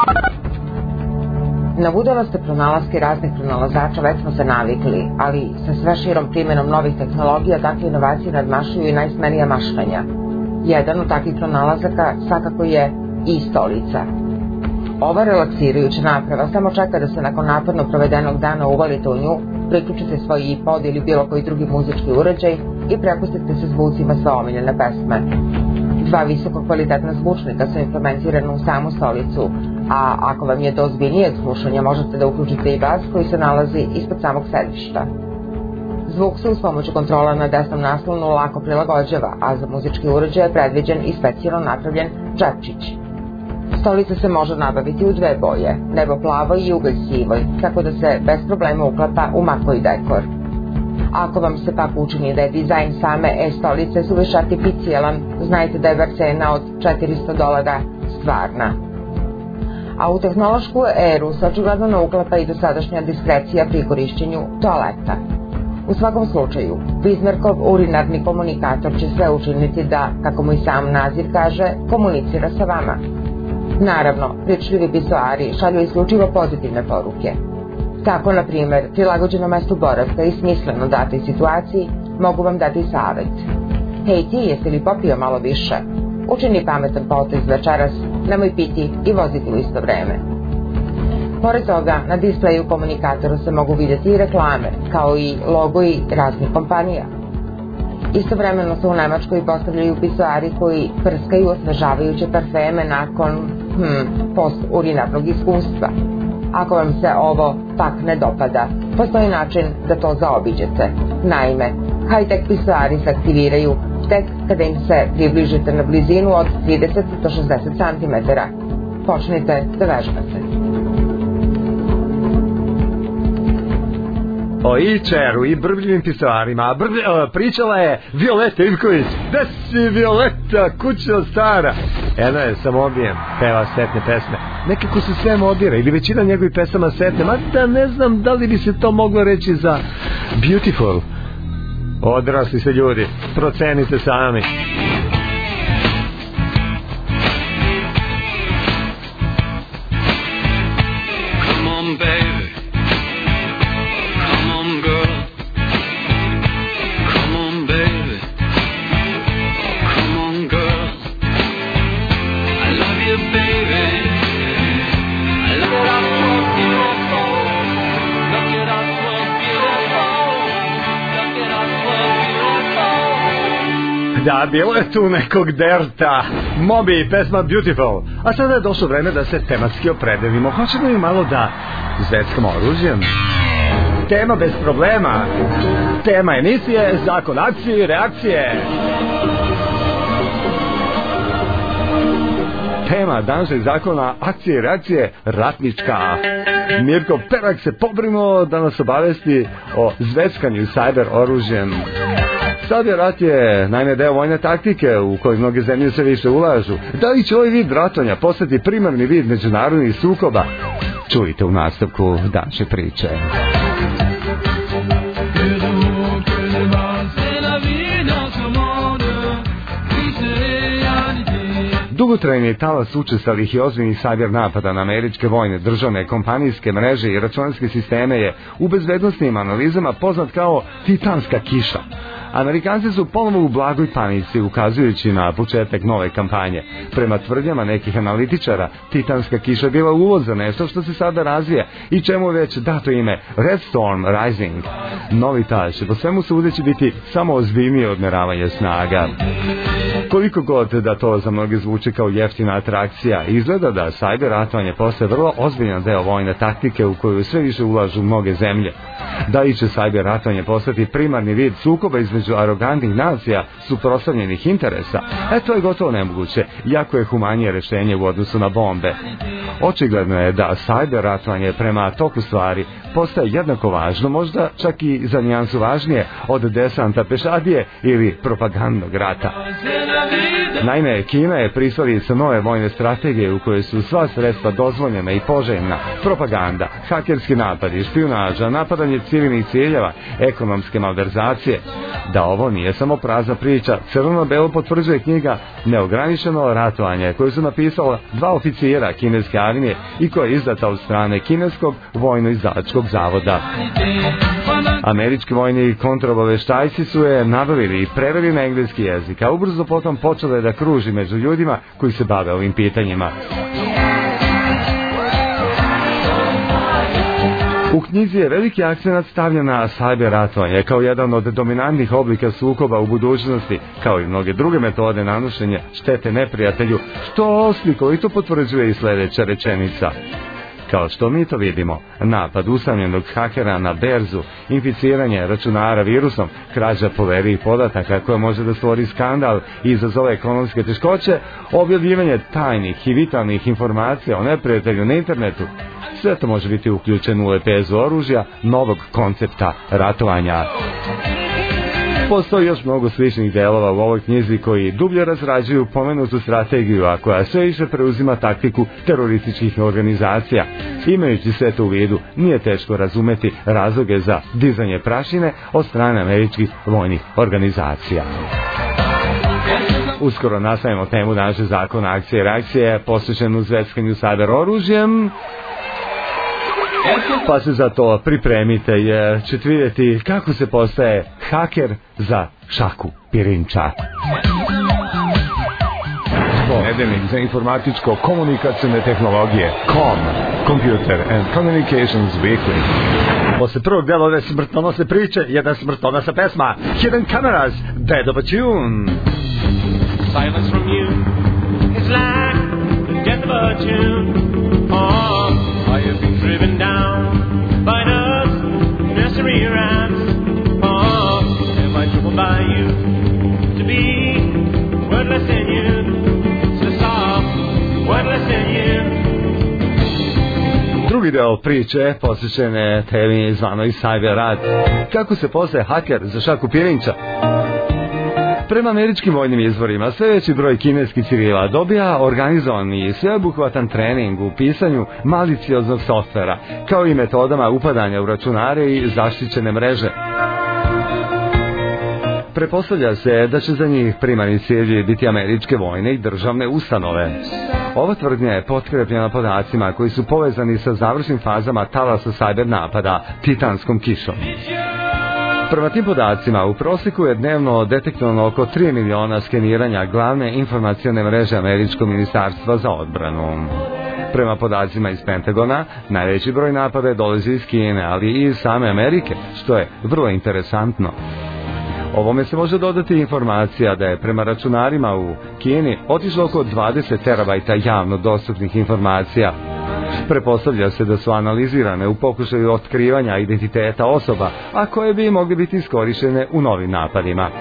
Na vudeloste pronalaske raznih pronalazača već smo se navikli, ali sa sve širom primjenom novih tehnologija takve inovacije nadmašuju i najsmenija maštanja. Jedan od takvih pronalazaka svakako je i-stolica. Ova relaksirajuća naprava samo čeka da se nakon naporno provedenog dana uvalite u nju, priključite svoj iPod ili bilo koji drugi muzički uređaj i prepustite se zvucima sve omiljene pesme. Dva visoko kvalitetna zvučnika su implementirana u samu stolicu, a ako vam je do ozbiljnijeg slušanja možete da uključite i bas koji se nalazi ispod samog sedišta. Zvuk se uz pomoću kontrola na desnom naslonu lako prilagođava, a za muzički uređaj je predviđen i specijalno napravljen džepčić. Stolica se može nabaviti u dve boje, nebo plavoj i ugalj sivoj, tako da se bez problema uklapa u makoji dekor. Ako vam se pak učini da je dizajn same e-stolice suviše artificijalan, znajte da je bar cena od četiristo dolara stvarna. A u tehnološku eru se očigledno ne uklapa i dosadašnja diskrecija pri korišćenju toaleta. U svakom slučaju, Bismarckov urinarni komunikator će sve učiniti da, kako mu i sam naziv kaže, komunicira sa vama. Naravno, pričljivi pisoari šalju isključivo pozitivne poruke. Tako, na primjer, prilagođeno mestu boravka i smisleno datoj situaciji mogu vam dati savjet. Hej ti, jesi li popio malo više? Učini pametan potez večeras, nemoj piti i voziti u isto vreme. Pored toga, na displeju komunikatora se mogu vidjeti i reklame, kao i logoji raznih kompanija. Istovremeno se u Nemačkoj postavljaju pisoari koji prskaju osvežavajuće parfeme nakon hmm, post-urinarnog iskustva. Ako vam se ovo pak ne dopada, postoji način da to zaobiđete. Naime, high-tech pisoari se aktiviraju tek kada im se približite na blizinu od trideset do šezdeset centimetara. Počnite da vežbate. O i-čeru i brbljivim pisoarima Brblj, o, pričala je Violeta Ivković. Gde si, Violeta, kućo stara? Eno je samobijem, peva setne pesme. Nekako se sve modira ili većina njegovih pesama setne, mada ne znam da li bi se to moglo reći za Beautiful. Odrasli se ljudi, procenite sami. Da, bilo je tu nekog derta. Moby, pesma Beautiful. A sada je došlo vreme da se tematski opredelimo. Hoćemo li malo da zveckamo oružjem? Tema bez problema. Tema emisije, zakon akcije i reakcije. Tema današnjeg zakona akcije i reakcije ratnička. Mirko Perak se pobrinuo da nas obavesti o zveckanju cyber oružjem. Cyber rat je naime deo vojne taktike u kojoj mnoge zemlje sve više ulažu. Da li će ovaj vid ratovanja postati primarni vid međunarodnih sukoba? Čujte u nastavku današnje priče. Dugotrajni talas učestalih i ozbiljnih cyber napada na američke vojne, državne, kompanijske mreže i računarske sisteme je u bezbednosnim analizama poznat kao titanska kiša. Amerikanci su ponovo u blagoj panici, ukazujući na početak nove kampanje. Prema tvrdnjama nekih analitičara, titanska kiša bila uvod za nešto što se sada razvija i čemu je već dato ime Red Storm Rising. Novi tal će po svemu sudeći biti samo ozbiljnije odmeravanje snaga. Koliko god da to za mnoge zvuči kao jeftina atrakcija, izgleda da cyber ratovanje postaje vrlo ozbiljan deo vojne taktike u koju sve više ulažu mnoge zemlje. Da li će cyber ratovanje postati primarni vid sukoba između između arogantnih nacija suprotstavljenih interesa, e to je gotovo nemoguće, jako je humanije rješenje u odnosu na bombe. Očigledno je da cyber ratovanje prema toku stvari postaje jednako važno, možda čak i za nijansu važnije od desanta pešadije ili propagandnog rata. Naime, Kina je pristalica nove vojne strategije u kojoj su sva sredstva dozvoljena i poželjna: propaganda, hakerski napadi, špijunaža, napadanje civilnih ciljeva, ekonomske malverzacije. Da ovo nije samo prazna priča, crno-belo potvrđuje knjiga Neograničeno ratovanje, koju su napisala dva oficira kineske armije i koja je izdata od strane kineskog vojno-izdavačkog zavoda. Američki vojni kontraobaveštajci su je nabavili i preveli na engleski jezik, a ubrzo potom počela je da kruži među ljudima koji se bave ovim pitanjima. U knjizi je veliki akcenat stavljen na cyber ratovanje kao jedan od dominantnih oblika sukoba u budućnosti, kao i mnoge druge metode nanošenja štete neprijatelju, što slikovito potvrđuje i sljedeća rečenica. Kao što mi to vidimo, napad usamljenog hakera na berzu, inficiranje računara virusom, krađa poverijih podataka koja može da stvori skandal i izazove ekonomske teškoće, objavljivanje tajnih i vitalnih informacija o neprijatelju na internetu, sve to može biti uključeno u lepezu oružja novog koncepta ratovanja. Postoji još mnogo sličnih delova u ovoj knjizi koji dublje razrađuju pomenutu strategiju, a koja sve više preuzima taktiku terorističkih organizacija. Imajući sve to u vidu, nije teško razumeti razloge za dizanje prašine od strane američkih vojnih organizacija. Uskoro nastavimo temu naše zakona akcije i reakcije posvećenu zveckanju cyber oružjem. Pa se za to pripremite, jer ćete vidjeti kako se postaje haker za šaku pirinča. Nedeljnik za informatičko-komunikacijne tehnologije com, Computer and Communications Weekly. Posle prvog dela ove smrtonosne priče, jedna smrtonosna pesma, Hidden Cameras, Bad of a Tune. Silence from you is like the death of a tune. Oh, I have been driven down by those nursery rhymes. Oh, am I troubled by you to be wordless in you? So soft, wordless in you. Drugi deo priče posvećene temi zvanoj cyber rat. Kako se postaje haker za šaku pirinča? Prema američkim vojnim izvorima, sve veći broj kineskih civila dobija organizovani i sveobuhvatan trening u pisanju malicioznog softvera, kao i metodama upadanja u računare i zaštićene mreže. Pretpostavlja se da će za njih primarni cilj biti američke vojne i državne ustanove. Ova tvrdnja je potkrepljena podacima koji su povezani sa završnim fazama talasa cyber napada titanskom kišom. Prema tim podacima, u prosjeku je dnevno detektovano oko tri miliona skeniranja glavne informacione mreže američkog ministarstva za odbranu. Prema podacima iz Pentagona, najveći broj napada dolazi iz Kine, ali i iz same Amerike, što je vrlo interesantno. Ovome se može dodati informacija da je prema računarima u Kini otišlo oko dvadeset terabajta javno dostupnih informacija. Pretpostavlja se da su analizirane u pokušaju otkrivanja identiteta osoba, a koje bi mogli biti iskorištene u novim napadima.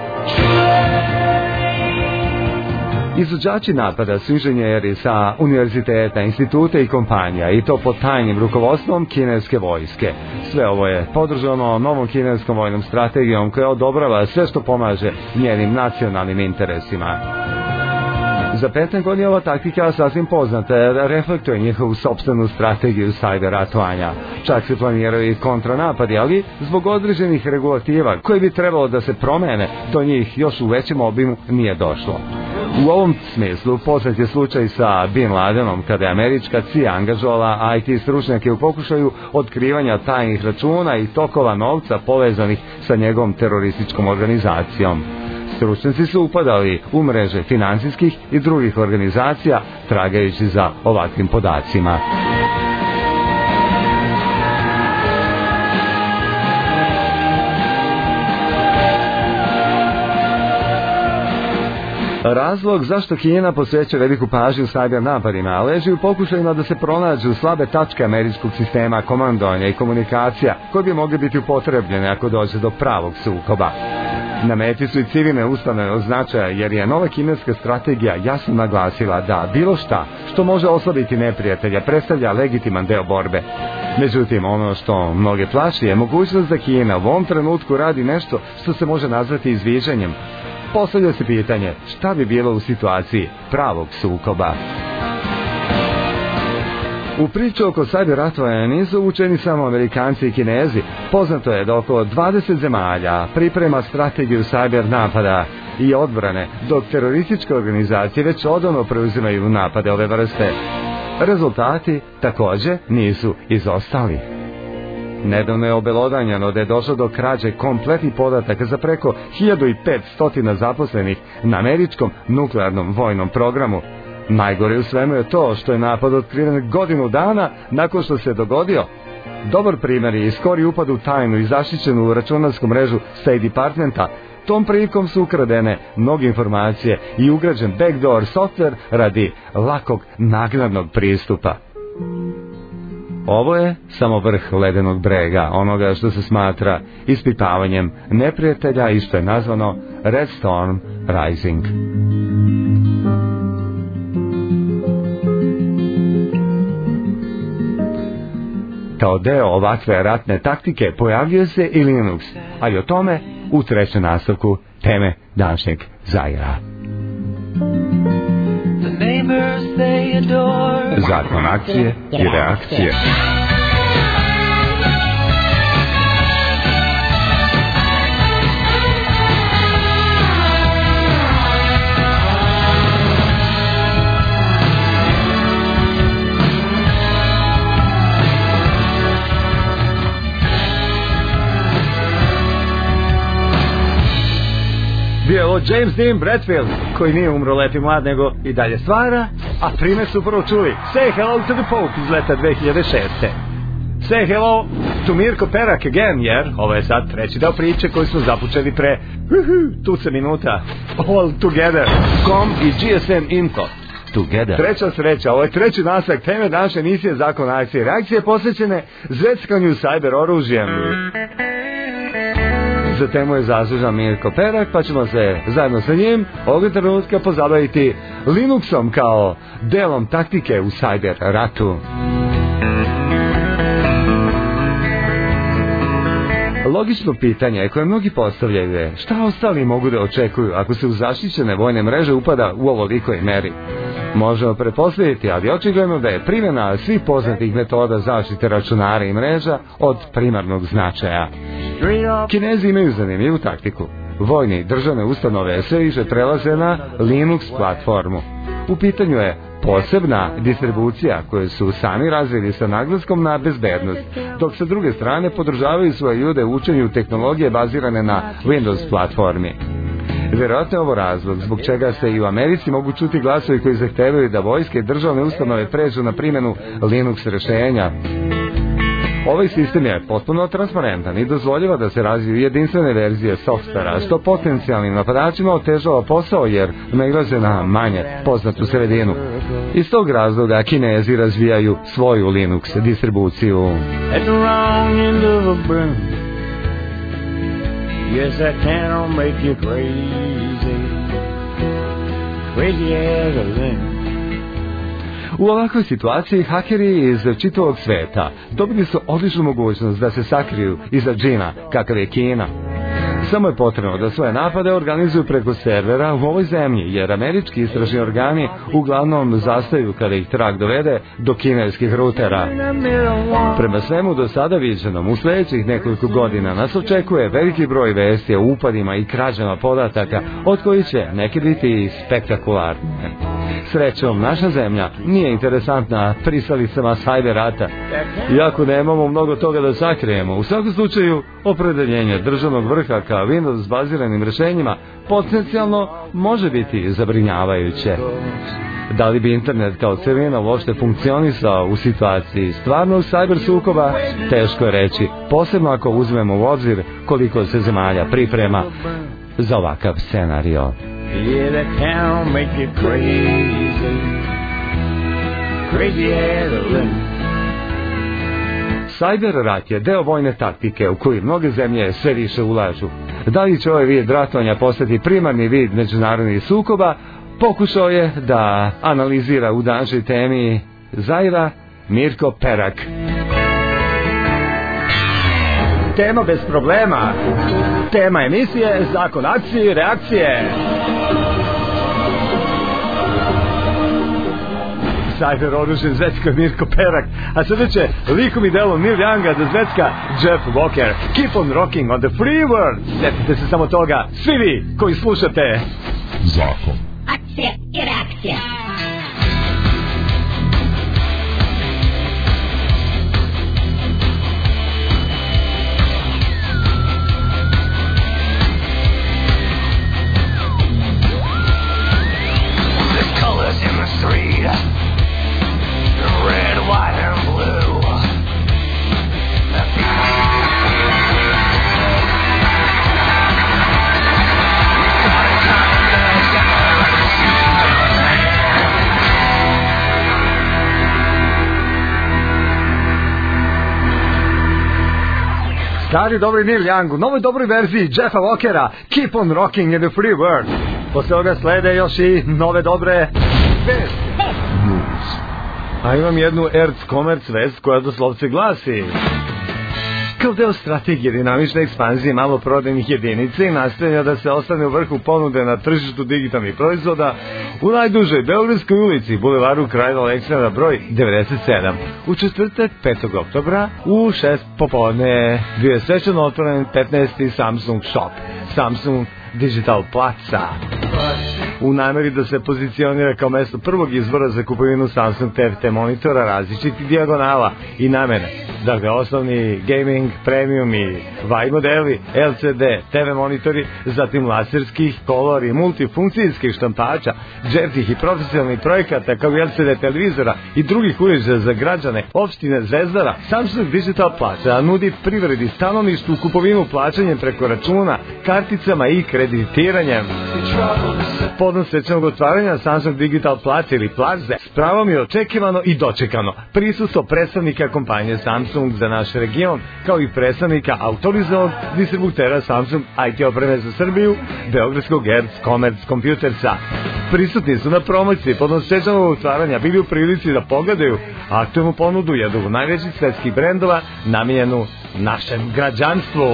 Izvođači napada su inženjeri sa univerziteta, instituta i kompanija, i to pod tajnim rukovodstvom kineske vojske. Sve ovo je podržano novom kineskom vojnom strategijom koja odobrava sve što pomaže njenim nacionalnim interesima. Za Pentagon je ova taktika sasvim poznata jer reflektuje njihovu sopstvenu strategiju cyber ratovanja. Čak se planiraju i kontranapadi, ali zbog određenih regulativa koje bi trebalo da se promene, do njih još u većem obimu nije došlo. U ovom smislu poznat je slučaj sa Bin Ladenom, kada je američka C I A angažovala I T stručnjake u pokušaju otkrivanja tajnih računa i tokova novca povezanih sa njegovom terorističkom organizacijom. Stručnjaci su upadali u mreže finansijskih i drugih organizacija tragajući za ovakvim podacima. Razlog zašto Kina posveća veliku pažnju cyber napadima leži u pokušajima da se pronađu slabe tačke američkog sistema komandovanja i komunikacija koje bi mogle biti upotrebljene ako dođe do pravog sukoba. Na meti su i civilne ustanove od značaja, jer je nova kineska strategija jasno naglasila da bilo šta što može oslabiti neprijatelja predstavlja legitiman deo borbe. Međutim, ono što mnoge plaši je mogućnost da Kina u ovom trenutku radi nešto što se može nazvati izviđanjem. Postavlja se pitanje šta bi bilo u situaciji pravog sukoba. U priču oko cyber ratova nisu učeni samo Amerikanci i Kinezi. Poznato je da oko dvadeset zemalja priprema strategiju cyber napada i odbrane, dok terorističke organizacije već odavno preuzimaju napade ove vrste. Rezultati također nisu izostali. Nedavno je obelodanjeno da je došlo do krađe kompletnih podataka za preko hiljadu petsto zaposlenih na američkom nuklearnom vojnom programu. Najgore u svemu je to što je napad otkriven godinu dana nakon što se dogodio. Dobar primjer je skori upad u tajnu i zaštićenu računarsku mrežu State Departmenta. Tom prilikom su ukradene mnoge informacije i ugrađen backdoor software radi lakog naknadnog pristupa. Ovo je samo vrh ledenog brega, onoga što se smatra ispitavanjem neprijatelja i što je nazvano Red Storm Rising. Kao deo ovakve ratne taktike pojavljuje se i Linux, ali o tome u trećem nastavku teme današnjeg Zaira. Zakon akcije i reakcije. Bio je ovo James Dean Bradfield, koji nije umro lepi mlad, nego i dalje stvara, a prime su prvo čuli Say Hello to the Pope iz leta dve hiljade šeste. Say hello to Mirko Perak again, jer ovo je sad treći deo priče koji smo započeli pre tuce minuta. All Together, Com i G S M Info. Together. Treća sreća, ovo je treći nastavak teme današnje emisije Zakon akcije i reakcije posvećene zveckanju cyber oružjem. Za temu je zaslužan Mirko Perak, pa ćemo se zajedno sa njim ovog trenutka pozabaviti Linuxom kao delom taktike u cyber ratu. Logično pitanje koje mnogi postavljaju je šta ostali mogu da očekuju ako se u zaštićene vojne mreže upada u ovolikoj meri. Možemo pretpostaviti, ali očigledno da je primjena svih poznatih metoda zaštite računara i mreža od primarnog značaja. Kinezi imaju zanimljivu taktiku. Vojne i državne ustanove sve više prelaze na Linux platformu. U pitanju je posebna distribucija koju su sami razvili sa naglaskom na bezbednost, dok sa druge strane podržavaju svoje ljude u učenju tehnologije bazirane na Windows platformi. Vjerojatno je ovo razlog zbog čega se i u Americi mogu čuti glasovi koji zahtevaju da vojske i državne ustanove pređu na primjenu Linux rješenja. Ovaj sistem je potpuno transparentan i dozvoljava da se razviju jedinstvene verzije softvera, što potencijalnim napadačima otežava posao jer nailaze na manje poznatu sredinu. Iz tog razloga Kinezi razvijaju svoju Linux distribuciju. Yes, that can'll make you crazy, crazy as a limb. U ovakvoj situaciji hakeri iz čitavog sveta dobili su odličnu mogućnost da se sakriju iza džina kakav je Kina. Samo je potrebno da svoje napade organizuju preko servera u ovoj zemlji, jer američki istražni organi uglavnom zastaju kada ih trag dovede do kineskih rutera. Prema svemu do sada viđenom, u sljedećih nekoliko godina nas očekuje veliki broj vesti o upadima i krađama podataka, od kojih će neki biti spektakularne. Srećom, naša zemlja nije interesantna pristalicama cyber rata, iako nemamo mnogo toga da sakrijemo. U svakom slučaju, opredeljenje državnog vrha ka Windows baziranim rješenjima potencijalno može biti zabrinjavajuće. Da li bi internet kao celina uopšte funkcionisao u situaciji stvarnog cyber sukoba, teško je reći, posebno ako uzmemo u obzir koliko se zemalja priprema za ovakav scenario. Yeah, that can make you crazy, crazy as a limb. Cyber rat je deo vojne taktike u koju mnoge zemlje sve više ulažu. da li će ovaj vid ratovanja postati primarni vid međunarodnih sukoba, pokušao je da analizira u danžoj temi Zaira Mirko Perak. Tema bez problema. Tema emisije Zakon akcije i reakcije. Cyber oružje zvecka Mirko Perak, a sada će likom i delom Neil Younga da zvecka Jeff Walker. Keep on rocking on the free world. Sjetite se samo toga, svi vi koji slušate Zakon akcije i reakcije. Red, white, and blue. Stari dobri Neil Young u novoj dobroj verziji Jeffa Walkera, Keep on rocking in the free world. Posle toga slede još i nove dobre vesti. A imam jednu Erc-Komerc vest koja doslovce glasi: kao deo strategije dinamične ekspanzije maloprodajnih jedinica i nastojanja da se ostane u vrhu ponude na tržištu digitalnih proizvoda, u najdužoj Beogradskoj ulici, bulevaru Kralja Aleksandra broj devedeset sedam, u četvrtak petog oktobra u šest popodne bio je svečano otvoren petnaesti Samsung Shop, Samsung Digital Plaza, u nameri da se pozicionira kao mesto prvog izbora za kupovinu Samsung T V T monitora različitih dijagonala i namene. Dakle, osnovni gaming, premium i wide modeli, L C D, T V monitori, zatim laserskih, color i multifunkcijskih štampača, džepskih i profesionalnih projekata kao i L C D televizora i drugih uređaja za građane opštine Zvezdara. Samsung Digital Plaza nudi privredi stanovništvu kupovinu plaćanjem preko računa, karticama i kreditiranjem. Podnom svečanog otvaranja Samsung Digital Plaza ili Plaze s pravom je očekivano i dočekano prisustvo predstavnika kompanije Samsung za naš region, kao i predstavnika autorizovanog distributera Samsung I T opreme za Srbiju, beogradskog Erc-Komerc Computersa. Prisutni su na promociji podnom svečanog otvaranja bili u prilici da pogledaju aktualnu ponudu jednog od najvećih svetskih brendova namijenjenu našem građanstvu.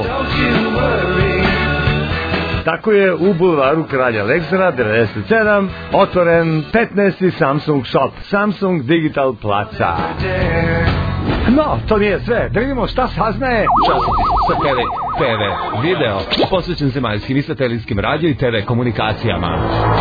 Tako je u bulevaru Kralja Aleksandra devedeset sedam otvoren petnaesti Samsung Shop, Samsung Digital Plaza. No, to nije sve. Da vidimo šta saznaje časopis sa T V, T V, video, posvećen zemaljskim i satelitskim radio i T V komunikacijama.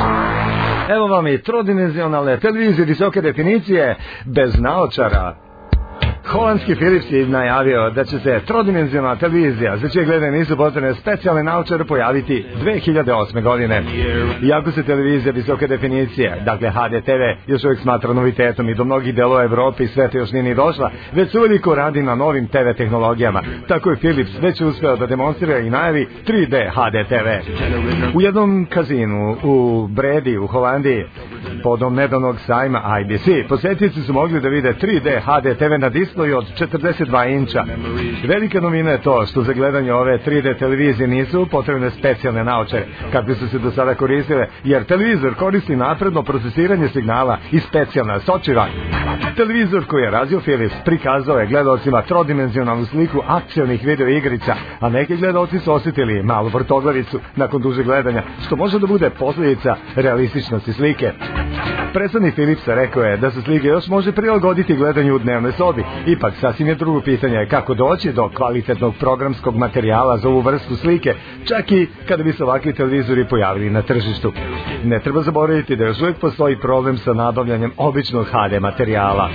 Evo vam i trodimenzionalne televizije visoke definicije bez naočara. Holandski Philips je najavio da će se trodimenzionalna televizija za čije gledanje nisu potrebne specijalne naočare pojaviti dve hiljade osme godine. Iako se televizija visoke definicije, dakle H D T V, još uvijek smatra novitetom i do mnogih delova Evrope i sveta još nije ni došla, već se uveliko radi na novim T V tehnologijama. Tako je Philips već uspeo da demonstrira i najavi tri D H D T V. U jednom kazinu u Bredi u Holandiji, podom nedavnog sajma I B C, posjetioci su mogli da vide tri D H D T V na displeju od četrdeset dva inča. Velika novina je to što za gledanje ove tri D televizije nisu potrebne specijalne naočare, kakve su se do sada koristile, jer televizor koristi napredno procesiranje signala i specijalna sočiva. Televizor koji je razvio Philips prikazao je gledalcima trodimenzionalnu sliku akcionih video igrica, a neki gledalci su osjetili malu vrtoglavicu nakon duže gledanja, što može da bude posljedica realističnosti slike. Predstavnik Philipsa rekao je da se slike još može prilagoditi gledanju u dnevnoj sobi. Ipak, sasvim je drugo pitanje kako doći do kvalitetnog programskog materijala za ovu vrstu slike, čak i kada bi se ovakvi televizori pojavili na tržištu. Ne treba zaboraviti da još uvijek postoji problem sa nabavljanjem običnog H D materijala.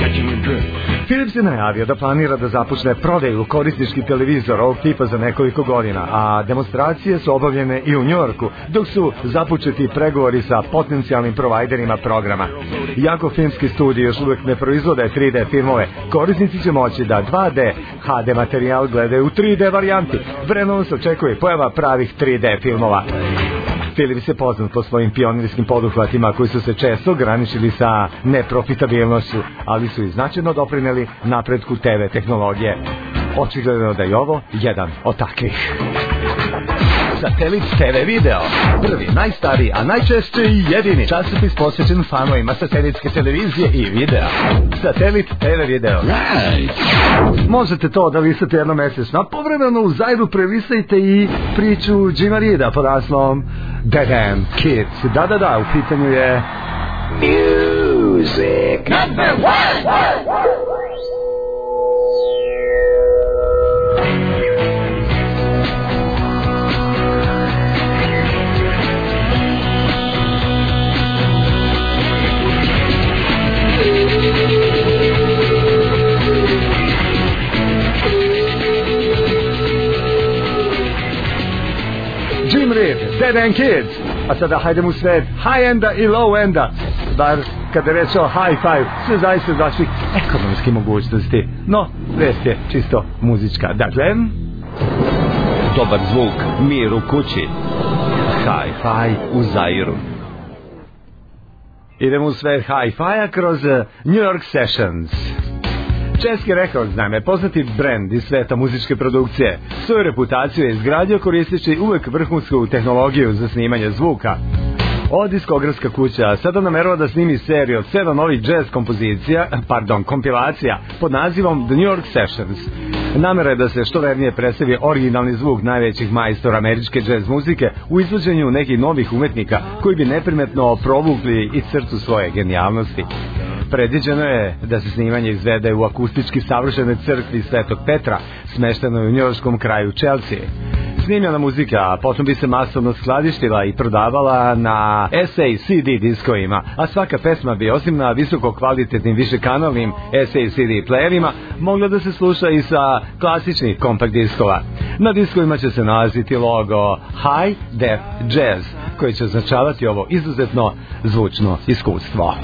Philips je najavio da planira da započne prodaju korisničkih televizora ovog tipa za nekoliko godina, a demonstracije su obavljene i u Njujorku, dok su započeti pregovori sa potencijalnim provajderima programa. Iako filmski studiji još uvijek ne proizvode tri D filmove, korisnici će moći da dva D H D materijal gledaju u tri D varijanti. Vremenom se očekuje pojava pravih tri D filmova. Philips je poznat po svojim pionirskim poduhvatima koji su se često ograničili sa neprofitabilnošću, ali su i značajno doprineli napretku T V tehnologije. Očigledno da je ovo jedan od takvih. Satelit te ve video. Prvi, najstariji, a najčešće i jedini časopis posvećen fanovima satelitske televizije i videa. Satelit te ve video. Možete to da listate jednomesečno, a povremeno u Zairu prelistajte i priču Jima Reeda pod naslovom The Damn Kids. Da, da, da, u pitanju je Music Number One. Jim Reed, Dead End Kids. A sada hajdemo u svet high-enda i low-enda. Bar kada je reč o hi-fi, sve zaista za svih ekonomski mogućnosti. No, vest je čisto muzička. Dakle, dobar zvuk, mir u kući. Hi-fi u Zairu. Idemo u svet hi-fi-a kroz New York Sessions. Česki Records, naime, poznati brend iz sveta muzičke produkcije, svoju reputaciju je izgradio koristeći uvek vrhunsku tehnologiju za snimanje zvuka. Ova diskografska kuća sada namerava da snimi seriju od sedam novih jazz kompozicija, pardon, kompilacija pod nazivom The New York Sessions. Namera je da se što vernije predstavi originalni zvuk najvećih majstora američke jazz muzike u izvođenju nekih novih umetnika koji bi neprimetno provukli i crtu svoje genijalnosti. Predviđeno je da se snimanje izvede u akustički savršenoj crkvi Svetog Petra, smeštenoj u njorskom kraju Chelsea. Snimljena muzika, a potom bi se masovno skladištila i prodavala na S A C D diskovima, a svaka pesma bi osim na visoko kvalitetnim višekanalnim S A C D playerima mogla da se sluša i sa klasičnih kompakt diskova. Na diskovima će se nalaziti logo High Def Jazz, koji će označavati ovo izuzetno zvučno iskustvo.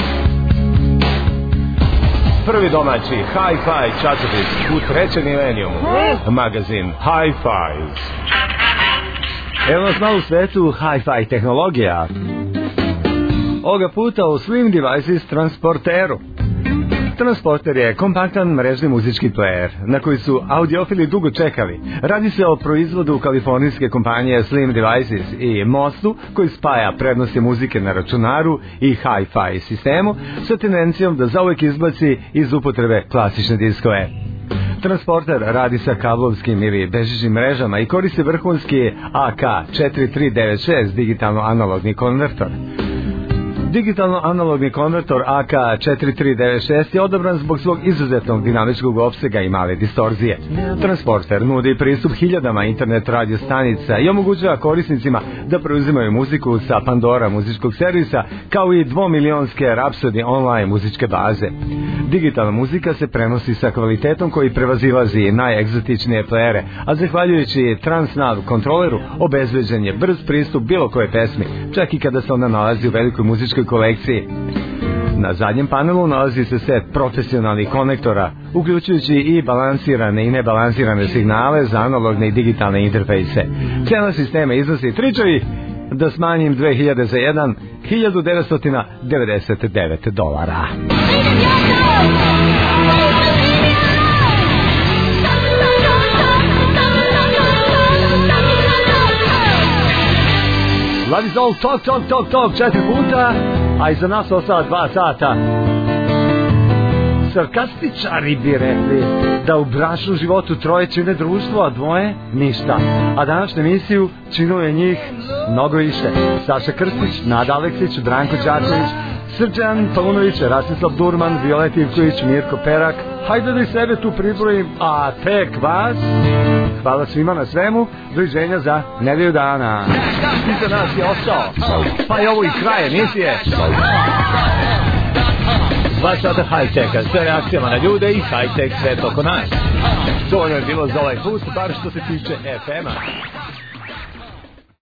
Prvi domaći hi-fi časopis u trećem milenijumu, magazin Hi-Fi. Evo nas malo u svetu hi-fi tehnologija. Ovoga puta u Slim Devices Transporteru. Transporter je kompaktan mrežni muzički player na koji su audiofili dugo čekali. Radi se o proizvodu kalifornijske kompanije Slim Devices i mostu koji spaja prednosti muzike na računaru i hi-fi sistemu sa tendencijom da zauvek izbaci iz upotrebe klasične diskove. Transporter radi sa kablovskim ili bežičnim mrežama i koristi vrhunski A K četiri tri devet šest digitalno analogni konvertor. Digitalno analogni konvertor A K četiri tri devet šest je odabran zbog svog izuzetnog dinamičkog opsega i male distorzije. Transporter nudi pristup hiljadama internet radio stanica i omogućava korisnicima da preuzimaju muziku sa Pandora muzičkog servisa, kao i dvomilionske Rhapsody online muzičke baze. Digitalna muzika se prenosi sa kvalitetom koji prevazilazi najegzotičnije playere, a zahvaljujući Transnav kontroleru obezbeđen je brz pristup bilo koje pesmi, čak i kada se ona nalazi u velikoj muzičkoj kolekciji. Na zadnjem panelu nalazi se set profesionalnih konektora, uključujući i balansirane i nebalansirane signale za analogne i digitalne interfejse. Cena sistema iznosi tričavi, da smanjim dve hiljade za jedan, hiljadu devetsto devedeset devet dolara. Ladies all talk, talk, talk, talk četiri puta, a iza nas ostala dva sata. Sarkastičari bi rekli da u bračnom životu troje čine društvo, a dvoje ništa. A današnju emisiju činuje njih mnogo više. Saša Krstić, Nada Aleksić, Branko Đaković, Srđan Paunović, Rasislav Durman, Violet Ivković, Mirko Perak. Hajde da i sebe tu pribrojim, a tek vas. Hvala svima na svemu, doviđenja za nedelju dana. Iza nas je ostao, pa je ovo i kraj emisije. Dva sata high-teka, sve reakcijama na ljude i high-tech svet oko nas. Dovoljno je bilo za ovaj put, bar što se tiče F M-a.